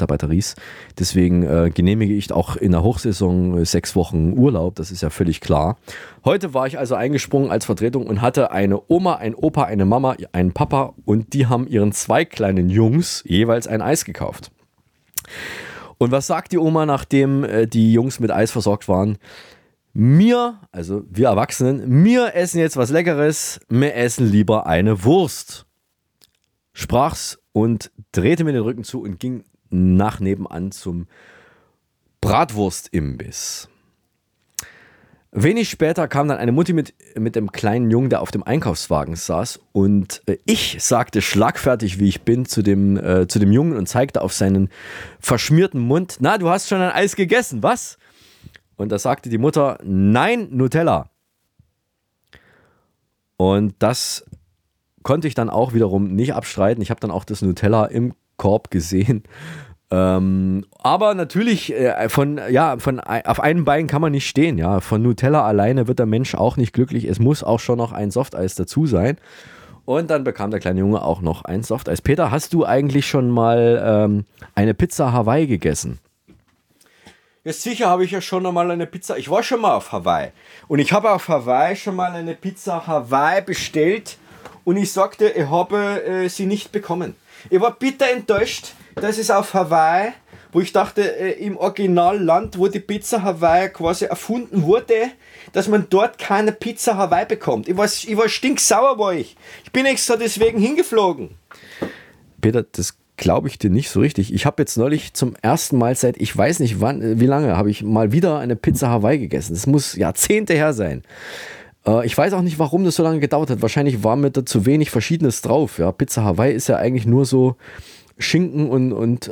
Deswegen genehmige ich auch in der Hochsaison 6 Wochen Urlaub. Das ist ja völlig klar. Heute war ich also eingesprungen als Vertretung und hatte eine Oma, ein Opa, eine Mama, einen Papa und die haben ihren 2 kleinen Jungs jeweils ein Eis gekauft. Und was sagt die Oma, nachdem die Jungs mit Eis versorgt waren? Wir Erwachsenen, wir essen jetzt was Leckeres, wir essen lieber eine Wurst. Sprach's und drehte mir den Rücken zu und ging nach nebenan zum Bratwurstimbiss. Wenig später kam dann eine Mutti mit dem kleinen Jungen, der auf dem Einkaufswagen saß und ich sagte schlagfertig, wie ich bin, zu dem Jungen und zeigte auf seinen verschmierten Mund, na, du hast schon ein Eis gegessen, was? Und da sagte die Mutter, nein, Nutella. Und das konnte ich dann auch wiederum nicht abstreiten. Ich habe dann auch das Nutella im Korb gesehen Aber natürlich, auf einem Bein kann man nicht stehen. Ja? Von Nutella alleine wird der Mensch auch nicht glücklich. Es muss auch schon noch ein Softeis dazu sein. Und dann bekam der kleine Junge auch noch ein Softeis. Peter, hast du eigentlich schon mal eine Pizza Hawaii gegessen? Ja, sicher habe ich ja schon einmal eine Pizza. Ich war schon mal auf Hawaii. Und ich habe auf Hawaii schon mal eine Pizza Hawaii bestellt. Und ich sagte, ich habe sie nicht bekommen. Ich war bitter enttäuscht, dass es auf Hawaii, wo ich dachte, im Originalland, wo die Pizza Hawaii quasi erfunden wurde, dass man dort keine Pizza Hawaii bekommt. Ich war stinksauer, war ich. Ich bin extra deswegen hingeflogen. Peter, das glaube ich dir nicht so richtig. Ich habe jetzt neulich zum ersten Mal seit, ich weiß nicht wann, wie lange, habe ich mal wieder eine Pizza Hawaii gegessen. Das muss Jahrzehnte her sein. Ich weiß auch nicht, warum das so lange gedauert hat. Wahrscheinlich war mir da zu wenig Verschiedenes drauf. Ja, Pizza Hawaii ist ja eigentlich nur so Schinken und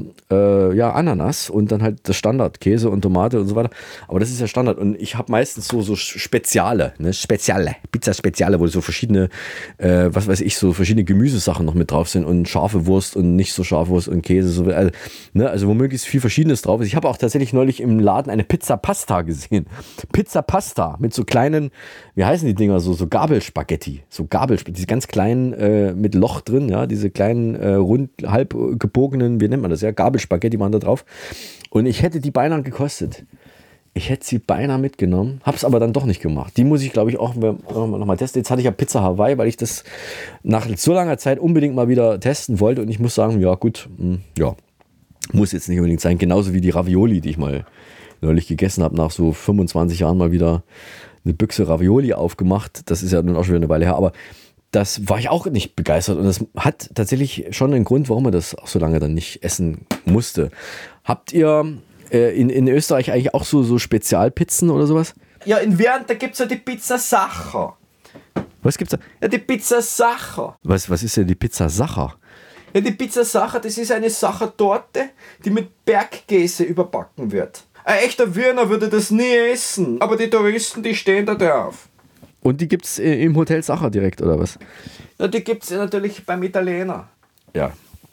Ananas und dann halt das Standard, Käse und Tomate und so weiter. Aber das ist ja Standard. Und ich habe meistens so Speziale, Pizza Speziale, wo so verschiedene, so verschiedene Gemüsesachen noch mit drauf sind und scharfe Wurst und nicht so scharfe Wurst und Käse. So, also wo möglichst viel Verschiedenes drauf ist. Ich habe auch tatsächlich neulich im Laden eine Pizza Pasta gesehen. Pizza Pasta mit so kleinen, wie heißen die Dinger, so Gabelspaghetti. Diese ganz kleinen mit Loch drin, ja, diese kleinen halb gebogenen, wie nennt man das, ja, Gabelspaghetti waren da drauf. Und ich hätte die beinahe gekostet. Ich hätte sie beinahe mitgenommen, hab's aber dann doch nicht gemacht. Die muss ich, glaube ich, auch nochmal testen. Jetzt hatte ich ja Pizza Hawaii, weil ich das nach so langer Zeit unbedingt mal wieder testen wollte. Und ich muss sagen, ja gut, muss jetzt nicht unbedingt sein. Genauso wie die Ravioli, die ich mal neulich gegessen habe, nach so 25 Jahren mal wieder eine Büchse Ravioli aufgemacht. Das ist ja nun auch schon wieder eine Weile her, aber das war ich auch nicht begeistert und das hat tatsächlich schon einen Grund, warum man das auch so lange dann nicht essen musste. Habt ihr in Österreich eigentlich auch so Spezialpizzen oder sowas? Ja, in Wien, da gibt es ja die Pizza Sacher. Was gibt's da? Ja, die Pizza Sacher. Was ist denn die Pizza Sacher? Ja, die Pizza Sacher, das ist eine Sachertorte, die mit Bergkäse überbacken wird. Ein echter Wiener würde das nie essen, aber die Touristen, die stehen da drauf. Und die gibt's im Hotel Sacher direkt, oder was? Ja, die gibt's natürlich beim Italiener. Ja.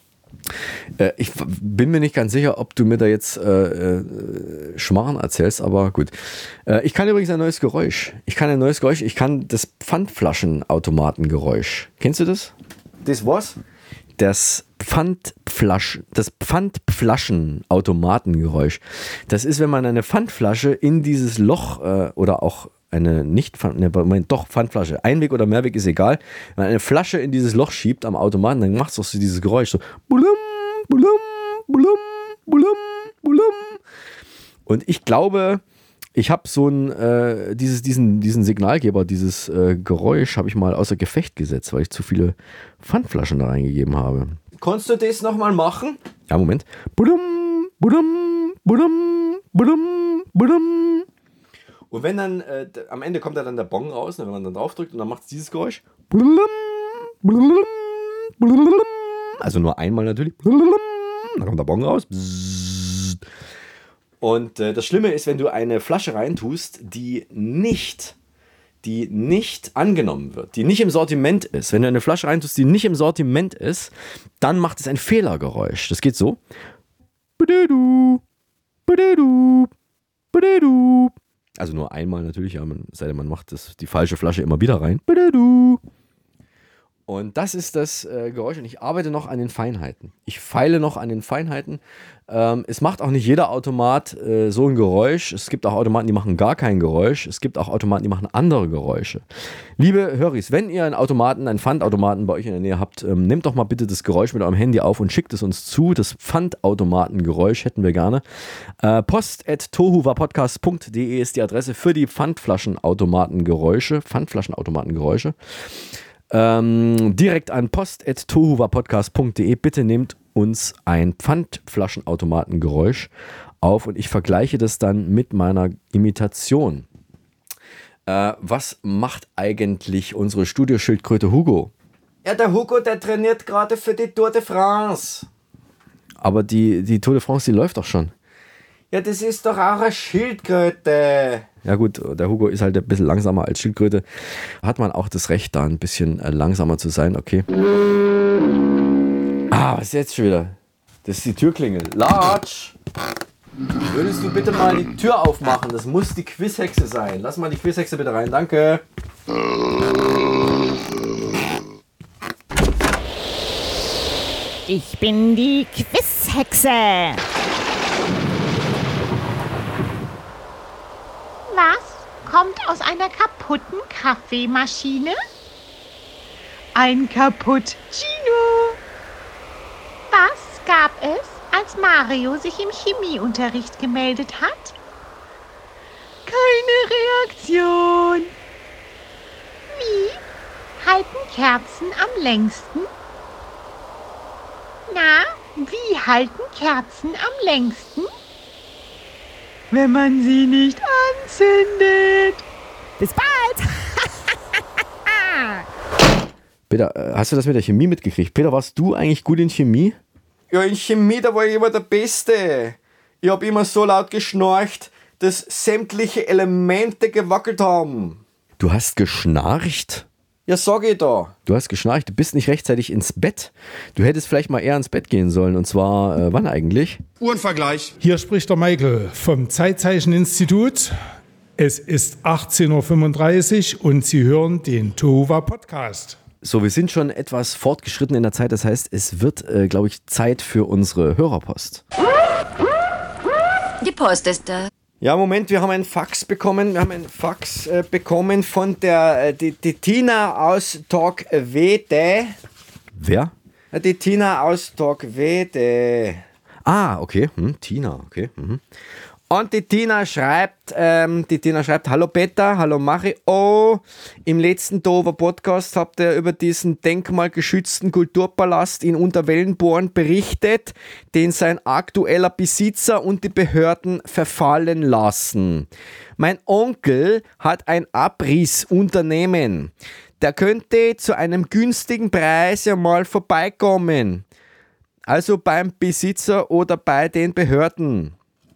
Ich bin mir nicht ganz sicher, ob du mir da jetzt Schmarrn erzählst, aber gut. Ich kann übrigens ein neues Geräusch. Ich kann das Pfandflaschenautomatengeräusch. Kennst du das? Das was? Das Pfandflaschenautomatengeräusch. Das ist, wenn man eine Pfandflasche in dieses Loch oder auch Pfandflasche, Einweg oder Mehrweg ist egal. Wenn man eine Flasche in dieses Loch schiebt am Automaten, dann macht es doch so dieses Geräusch so bulum, bulum, bulum, bulum, bulum. Und ich glaube, ich habe so diesen Signalgeber, dieses Geräusch habe ich mal außer Gefecht gesetzt, weil ich zu viele Pfandflaschen da reingegeben habe. Kannst du das nochmal machen? Ja, Moment. Bulum, bulum, bulum, bulum, bulum. Und wenn dann, am Ende kommt dann der Bong raus, wenn man dann draufdrückt und dann macht es dieses Geräusch. Also nur einmal natürlich. Dann kommt der Bong raus. Und das Schlimme ist, wenn du eine Flasche reintust, die nicht angenommen wird, die nicht im Sortiment ist. Wenn du eine Flasche reintust, die nicht im Sortiment ist, dann macht es ein Fehlergeräusch. Das geht so. Also nur einmal natürlich, ja, sei denn man macht die falsche Flasche immer wieder rein. Und das ist das Geräusch und ich arbeite noch an den Feinheiten. Ich feile noch an den Feinheiten. Es macht auch nicht jeder Automat so ein Geräusch. Es gibt auch Automaten, die machen gar kein Geräusch. Es gibt auch Automaten, die machen andere Geräusche. Liebe Höris, wenn ihr einen Pfandautomaten bei euch in der Nähe habt, nehmt doch mal bitte das Geräusch mit eurem Handy auf und schickt es uns zu. Das Pfandautomatengeräusch hätten wir gerne. post@tohuwapodcast.de ist die Adresse für die Pfandflaschenautomatengeräusche. Direkt an post@tohuwapodcast.de. Bitte nehmt uns ein Pfandflaschenautomatengeräusch auf und ich vergleiche das dann mit meiner Imitation. Was macht eigentlich unsere Studioschildkröte Hugo? Ja, der Hugo, der trainiert gerade für die Tour de France. Aber die Tour de France, die läuft doch schon. Ja, das ist doch auch eine Schildkröte. Ja gut, der Hugo ist halt ein bisschen langsamer als Schildkröte. Hat man auch das Recht, da ein bisschen langsamer zu sein, okay. Was ist jetzt schon wieder? Das ist die Türklingel. Latsch! Würdest du bitte mal die Tür aufmachen? Das muss die Quizhexe sein. Lass mal die Quizhexe bitte rein. Danke. Ich bin die Quizhexe. Was kommt aus einer kaputten Kaffeemaschine? Ein Cappuccino. Was gab es, als Mario sich im Chemieunterricht gemeldet hat? Keine Reaktion. Wie halten Kerzen am längsten? Na, wie halten Kerzen am längsten? Wenn man sie nicht anzündet. Bis bald! Peter, hast du das mit der Chemie mitgekriegt? Peter, warst du eigentlich gut in Chemie? Ja, in Chemie, da war ich immer der Beste. Ich habe immer so laut geschnarcht, dass sämtliche Elemente gewackelt haben. Du hast geschnarcht? Ja, sag ich da. Du hast geschnarcht, du bist nicht rechtzeitig ins Bett. Du hättest vielleicht mal eher ins Bett gehen sollen. Und zwar, wann eigentlich? Uhrenvergleich. Hier spricht der Michael vom Zeitzeicheninstitut. Es ist 18.35 Uhr und Sie hören den Tova Podcast. So, wir sind schon etwas fortgeschritten in der Zeit. Das heißt, es wird, glaube ich, Zeit für unsere Hörerpost. Die Post ist da. Ja, Moment, wir haben einen Fax bekommen. Wir haben einen Fax bekommen von der die Tina aus Torquede. Wer? Die Tina aus Torquede. Ah, okay. Tina, okay. Und die Tina schreibt, hallo Peter, hallo Mario. Im letzten Tova Podcast habt ihr über diesen denkmalgeschützten Kulturpalast in Unterwellenborn berichtet, den sein aktueller Besitzer und die Behörden verfallen lassen. Mein Onkel hat ein Abrissunternehmen. Der könnte zu einem günstigen Preis ja mal vorbeikommen. Also beim Besitzer oder bei den Behörden.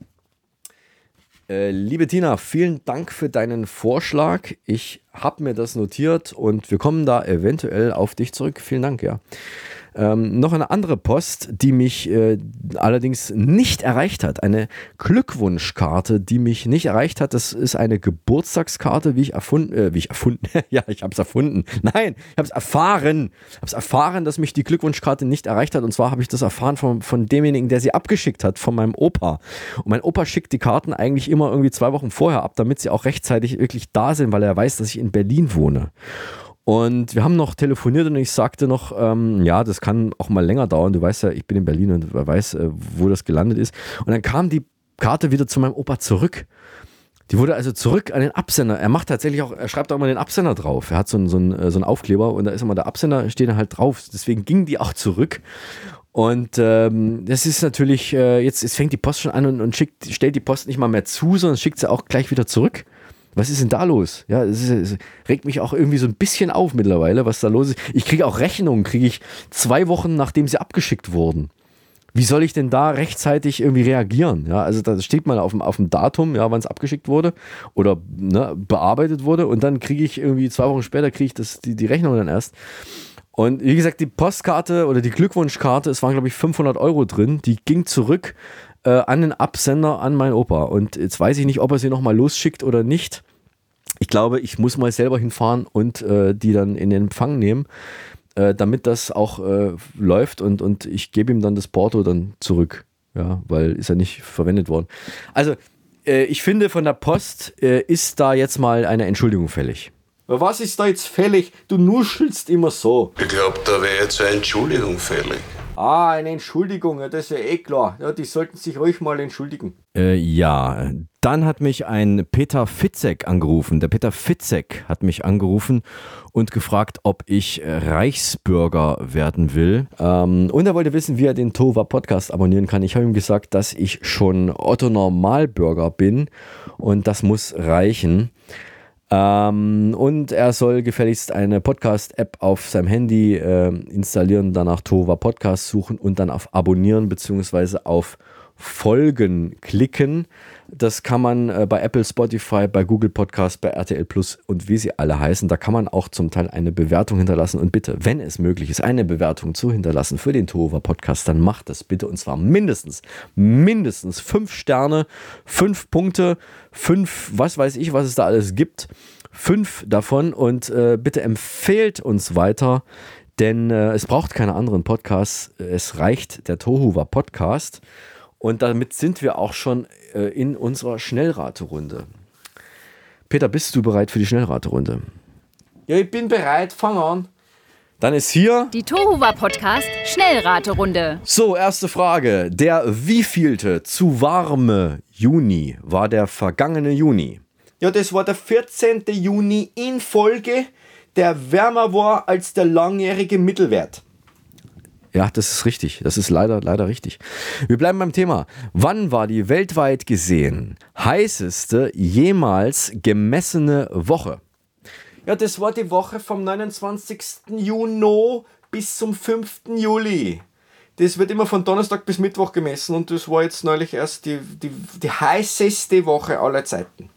Liebe Tina, vielen Dank für deinen Vorschlag. Ich habe mir das notiert und wir kommen da eventuell auf dich zurück. Vielen Dank, ja. Noch eine andere Post, die mich allerdings nicht erreicht hat. Eine Glückwunschkarte, die mich nicht erreicht hat. Das ist eine Geburtstagskarte, wie ich erfunden. Ja, ich habe es erfunden. Nein, ich habe es erfahren. Ich habe es erfahren, dass mich die Glückwunschkarte nicht erreicht hat. Und zwar habe ich das erfahren von demjenigen, der sie abgeschickt hat, von meinem Opa. Und mein Opa schickt die Karten eigentlich immer irgendwie 2 Wochen vorher ab, damit sie auch rechtzeitig wirklich da sind, weil er weiß, dass ich in Berlin wohne. Und wir haben noch telefoniert und ich sagte noch, ja, das kann auch mal länger dauern. Du weißt ja, ich bin in Berlin und wer weiß, wo das gelandet ist. Und dann kam die Karte wieder zu meinem Opa zurück. Die wurde also zurück an den Absender. Er macht tatsächlich auch, er schreibt auch immer den Absender drauf. Er hat so einen Aufkleber und da ist immer der Absender, steht dann halt drauf. Deswegen ging die auch zurück. Und das ist natürlich, jetzt fängt die Post schon an und stellt die Post nicht mal mehr zu, sondern schickt sie auch gleich wieder zurück. Was ist denn da los? Ja, es regt mich auch irgendwie so ein bisschen auf mittlerweile, was da los ist. Ich kriege auch Rechnungen, 2 Wochen, nachdem sie abgeschickt wurden. Wie soll ich denn da rechtzeitig irgendwie reagieren? Ja, also da steht mal auf dem Datum, ja, wann es abgeschickt wurde oder bearbeitet wurde und dann kriege ich irgendwie 2 Wochen später die Rechnung dann erst. Und wie gesagt, die Postkarte oder die Glückwunschkarte, es waren glaube ich 500 € drin, die ging zurück an den Absender, an meinen Opa. Und jetzt weiß ich nicht, ob er sie nochmal losschickt oder nicht. Ich glaube, ich muss mal selber hinfahren und die dann in den Empfang nehmen, damit das auch läuft und ich gebe ihm dann das Porto dann zurück. Ja, weil ist ja nicht verwendet worden. Also, ich finde, von der Post ist da jetzt mal eine Entschuldigung fällig. Was ist da jetzt fällig? Du nuschelst immer so. Ich glaube, da wäre jetzt eine Entschuldigung fällig. Ah, eine Entschuldigung, ja, das ist ja eh klar. Ja, die sollten sich ruhig mal entschuldigen. Ja, dann hat mich ein Peter Fitzek angerufen. Der Peter Fitzek hat mich angerufen und gefragt, ob ich Reichsbürger werden will. Und er wollte wissen, wie er den Tova Podcast abonnieren kann. Ich habe ihm gesagt, dass ich schon Otto Normalbürger bin und das muss reichen. Und er soll gefälligst eine Podcast-App auf seinem Handy installieren, danach Tova Podcast suchen und dann auf Abonnieren bzw. auf Folgen klicken. Das kann man bei Apple, Spotify, bei Google Podcast, bei RTL Plus und wie sie alle heißen. Da kann man auch zum Teil eine Bewertung hinterlassen. Und bitte, wenn es möglich ist, eine Bewertung zu hinterlassen für den Tohuwa Podcast, dann macht das bitte. Und zwar mindestens 5 Sterne, 5 Punkte, 5, was weiß ich, was es da alles gibt. 5 davon und bitte empfehlt uns weiter, denn es braucht keine anderen Podcasts. Es reicht der Tohuwa Podcast. Und damit sind wir auch schon in unserer Schnellraterunde. Peter, bist du bereit für die Schnellraterunde? Ja, ich bin bereit. Fang an. Dann ist hier die Tohuwa Podcast Schnellraterunde. So, erste Frage. Der wievielte zu warme Juni war der vergangene Juni? Ja, das war der 14. Juni in Folge, der wärmer war als der langjährige Mittelwert. Ja, das ist richtig. Das ist leider richtig. Wir bleiben beim Thema. Wann war die weltweit gesehen heißeste jemals gemessene Woche? Ja, das war die Woche vom 29. Juni bis zum 5. Juli. Das wird immer von Donnerstag bis Mittwoch gemessen und das war jetzt neulich erst die heißeste Woche aller Zeiten.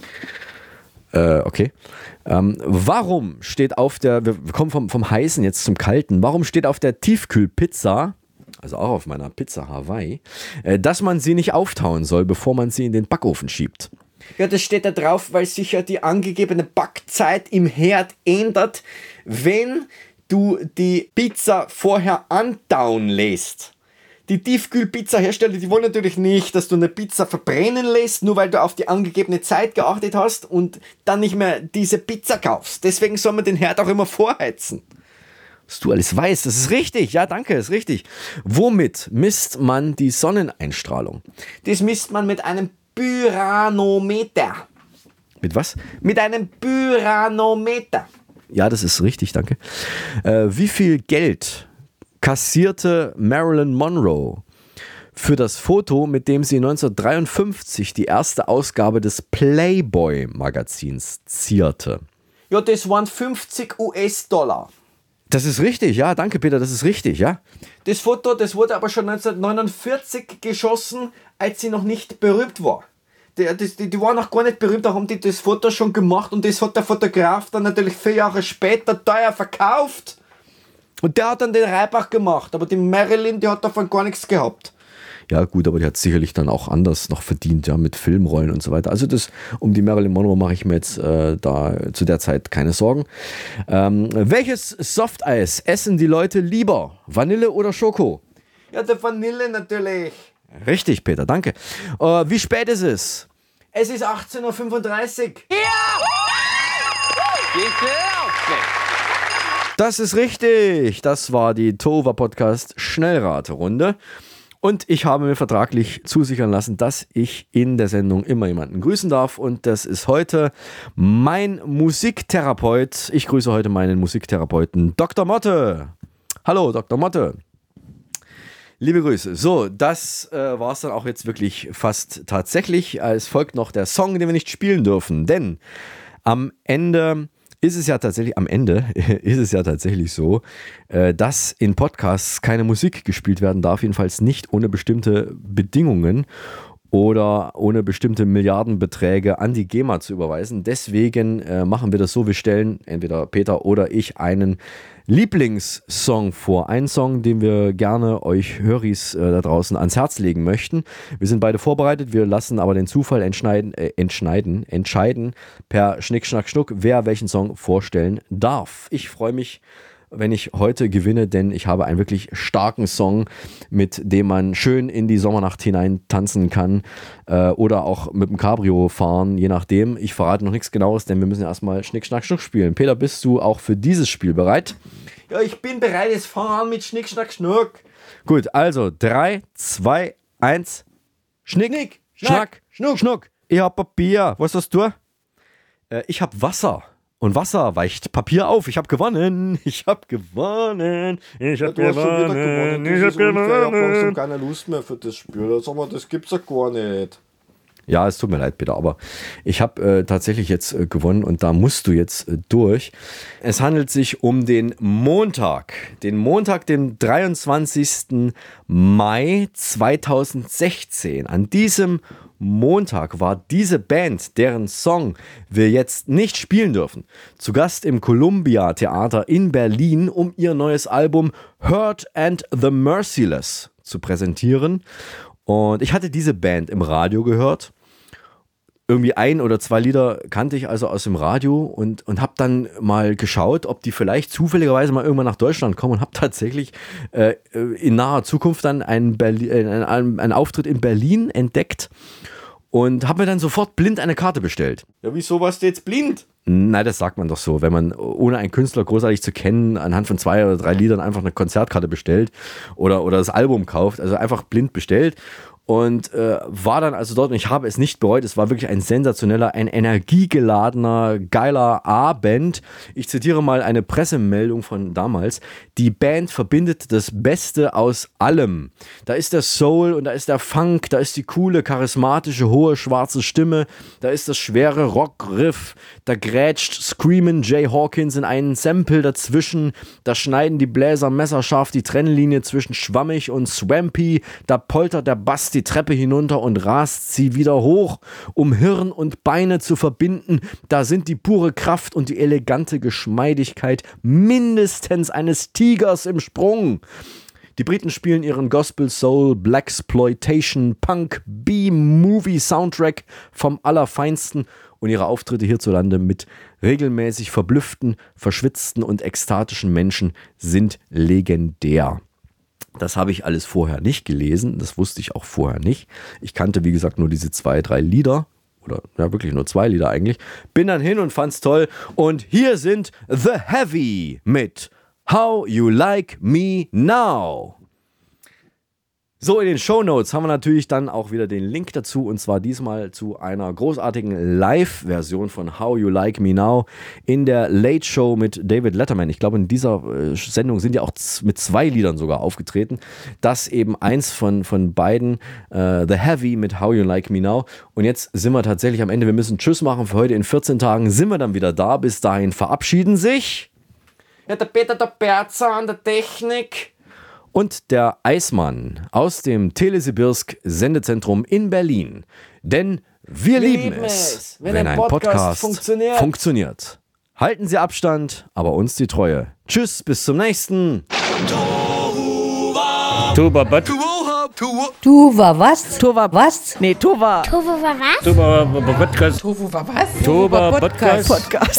Okay. Warum steht auf der, wir kommen vom Heißen jetzt zum Kalten, warum steht auf der Tiefkühlpizza, also auch auf meiner Pizza Hawaii, dass man sie nicht auftauen soll, bevor man sie in den Backofen schiebt? Ja, das steht da drauf, weil sich ja die angegebene Backzeit im Herd ändert, wenn du die Pizza vorher antauen lässt. Die Tiefkühlpizza-Hersteller, die wollen natürlich nicht, dass du eine Pizza verbrennen lässt, nur weil du auf die angegebene Zeit geachtet hast und dann nicht mehr diese Pizza kaufst. Deswegen soll man den Herd auch immer vorheizen. Was du alles weißt, das ist richtig. Ja, danke, ist richtig. Womit misst man die Sonneneinstrahlung? Das misst man mit einem Pyranometer. Mit was? Mit einem Pyranometer. Ja, das ist richtig, danke. Wie viel Geld kassierte Marilyn Monroe für das Foto, mit dem sie 1953 die erste Ausgabe des Playboy-Magazins zierte? Ja, das waren 50 US-Dollar. Das ist richtig, ja, danke Peter, das ist richtig, ja. Das Foto, das wurde aber schon 1949 geschossen, als sie noch nicht berühmt war. Die war noch gar nicht berühmt, da haben die das Foto schon gemacht und das hat der Fotograf dann natürlich 4 Jahre später teuer verkauft. Und der hat dann den Reibach gemacht, aber die Marilyn, die hat davon gar nichts gehabt. Ja gut, aber die hat sicherlich dann auch anders noch verdient, ja, mit Filmrollen und so weiter. Also um die Marilyn Monroe mache ich mir jetzt da zu der Zeit keine Sorgen. Welches Softeis essen die Leute lieber? Vanille oder Schoko? Ja, der Vanille natürlich. Richtig, Peter, danke. Wie spät ist es? Es ist 18.35 Uhr. Ja! Das ist richtig. Das war die Tohuwa Podcast Schnellraterunde. Und ich habe mir vertraglich zusichern lassen, dass ich in der Sendung immer jemanden grüßen darf. Und das ist heute mein Musiktherapeut. Ich grüße heute meinen Musiktherapeuten Dr. Motte. Hallo, Dr. Motte. Liebe Grüße. So, das war es dann auch jetzt wirklich fast tatsächlich. Es folgt noch der Song, den wir nicht spielen dürfen. Denn am Ende ist es ja tatsächlich so, dass in Podcasts keine Musik gespielt werden darf, jedenfalls nicht ohne bestimmte Bedingungen oder ohne bestimmte Milliardenbeträge an die GEMA zu überweisen. Deswegen machen wir das so, wir stellen entweder Peter oder ich einen Lieblingssong vor. Einen Song, den wir gerne euch Höris da draußen ans Herz legen möchten. Wir sind beide vorbereitet, wir lassen aber den Zufall entscheiden per Schnick, Schnack, Schnuck, wer welchen Song vorstellen darf. Ich freue mich, wenn ich heute gewinne, denn ich habe einen wirklich starken Song, mit dem man schön in die Sommernacht hinein tanzen kann oder auch mit dem Cabrio fahren, je nachdem. Ich verrate noch nichts Genaues, denn wir müssen ja erstmal Schnick, Schnack, Schnuck spielen. Peter, bist du auch für dieses Spiel bereit? Ja, ich bin bereit. Jetzt fang an mit Schnick, Schnack, Schnuck. Gut, also 3, 2, 1. Schnick, Schnack, Schnuck. Ich hab Papier. Was hast du? Ich hab Wasser. Und Wasser weicht Papier auf. Ich habe gewonnen. Ich habe gewonnen. Ich habe gewonnen. Ich habe gewonnen. Ich habe keine Lust mehr für das Spiel. Sag mal, das gibt's ja gar nicht. Ja, es tut mir leid, Peter, aber ich habe tatsächlich jetzt gewonnen und da musst du jetzt durch. Es handelt sich um den Montag, den 23. Mai 2016. An diesem Montag war diese Band, deren Song wir jetzt nicht spielen dürfen, zu Gast im Columbia Theater in Berlin, um ihr neues Album Hurt and the Merciless zu präsentieren. Und ich hatte diese Band im Radio gehört. Irgendwie 1 oder 2 Lieder kannte ich also aus dem Radio und habe dann mal geschaut, ob die vielleicht zufälligerweise mal irgendwann nach Deutschland kommen und habe tatsächlich in naher Zukunft dann einen Auftritt in Berlin entdeckt und habe mir dann sofort blind eine Karte bestellt. Ja, wieso warst du jetzt blind? Nein, das sagt man doch so, wenn man ohne einen Künstler großartig zu kennen, anhand von 2 oder 3 Liedern einfach eine Konzertkarte bestellt oder das Album kauft, also einfach blind bestellt. Und war dann also dort und ich habe es nicht bereut. Es war wirklich ein sensationeller, ein energiegeladener, geiler Abend. Ich zitiere mal eine Pressemeldung von damals. Die Band verbindet das Beste aus allem. Da ist der Soul und da ist der Funk, da ist die coole, charismatische, hohe, schwarze Stimme, da ist das schwere Rockriff, da grätscht Screamin' Jay Hawkins in einen Sample dazwischen, da schneiden die Bläser messerscharf die Trennlinie zwischen schwammig und swampy, da poltert der Bass die Treppe hinunter und rast sie wieder hoch, um Hirn und Beine zu verbinden. Da sind die pure Kraft und die elegante Geschmeidigkeit mindestens eines Tigers im Sprung. Die Briten spielen ihren Gospel, Soul, Blaxploitation, Punk, B-Movie Soundtrack vom Allerfeinsten und ihre Auftritte hierzulande mit regelmäßig verblüfften, verschwitzten und ekstatischen Menschen sind legendär. Das habe ich alles vorher nicht gelesen, das wusste ich auch vorher nicht. Ich kannte, wie gesagt, nur diese 2, 3 Lieder, oder ja wirklich nur 2 Lieder eigentlich. Bin dann hin und fand's toll. Und hier sind The Heavy mit How You Like Me Now. So, in den Shownotes haben wir natürlich dann auch wieder den Link dazu, und zwar diesmal zu einer großartigen Live-Version von How You Like Me Now in der Late Show mit David Letterman. Ich glaube, in dieser Sendung sind ja auch mit 2 Liedern sogar aufgetreten. Das eben eins von beiden, The Heavy mit How You Like Me Now. Und jetzt sind wir tatsächlich am Ende. Wir müssen Tschüss machen für heute. In 14 Tagen sind wir dann wieder da. Bis dahin verabschieden sich Ja, der Peter, der Berzer an der Technik und der Eismann aus dem Telesibirsk Sendezentrum in Berlin. Denn wir lieben es, wenn ein Podcast funktioniert. Halten Sie Abstand, aber uns die Treue. Tschüss, bis zum nächsten. Tuba was? Tova was? Nee, Tova. Tova war was? Tuba Podcast. Tovu war was? Tuba Podcast.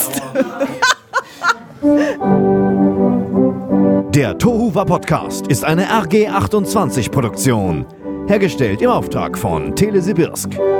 Der Tohuwa Podcast ist eine RG28-Produktion. Hergestellt im Auftrag von Telesibirsk.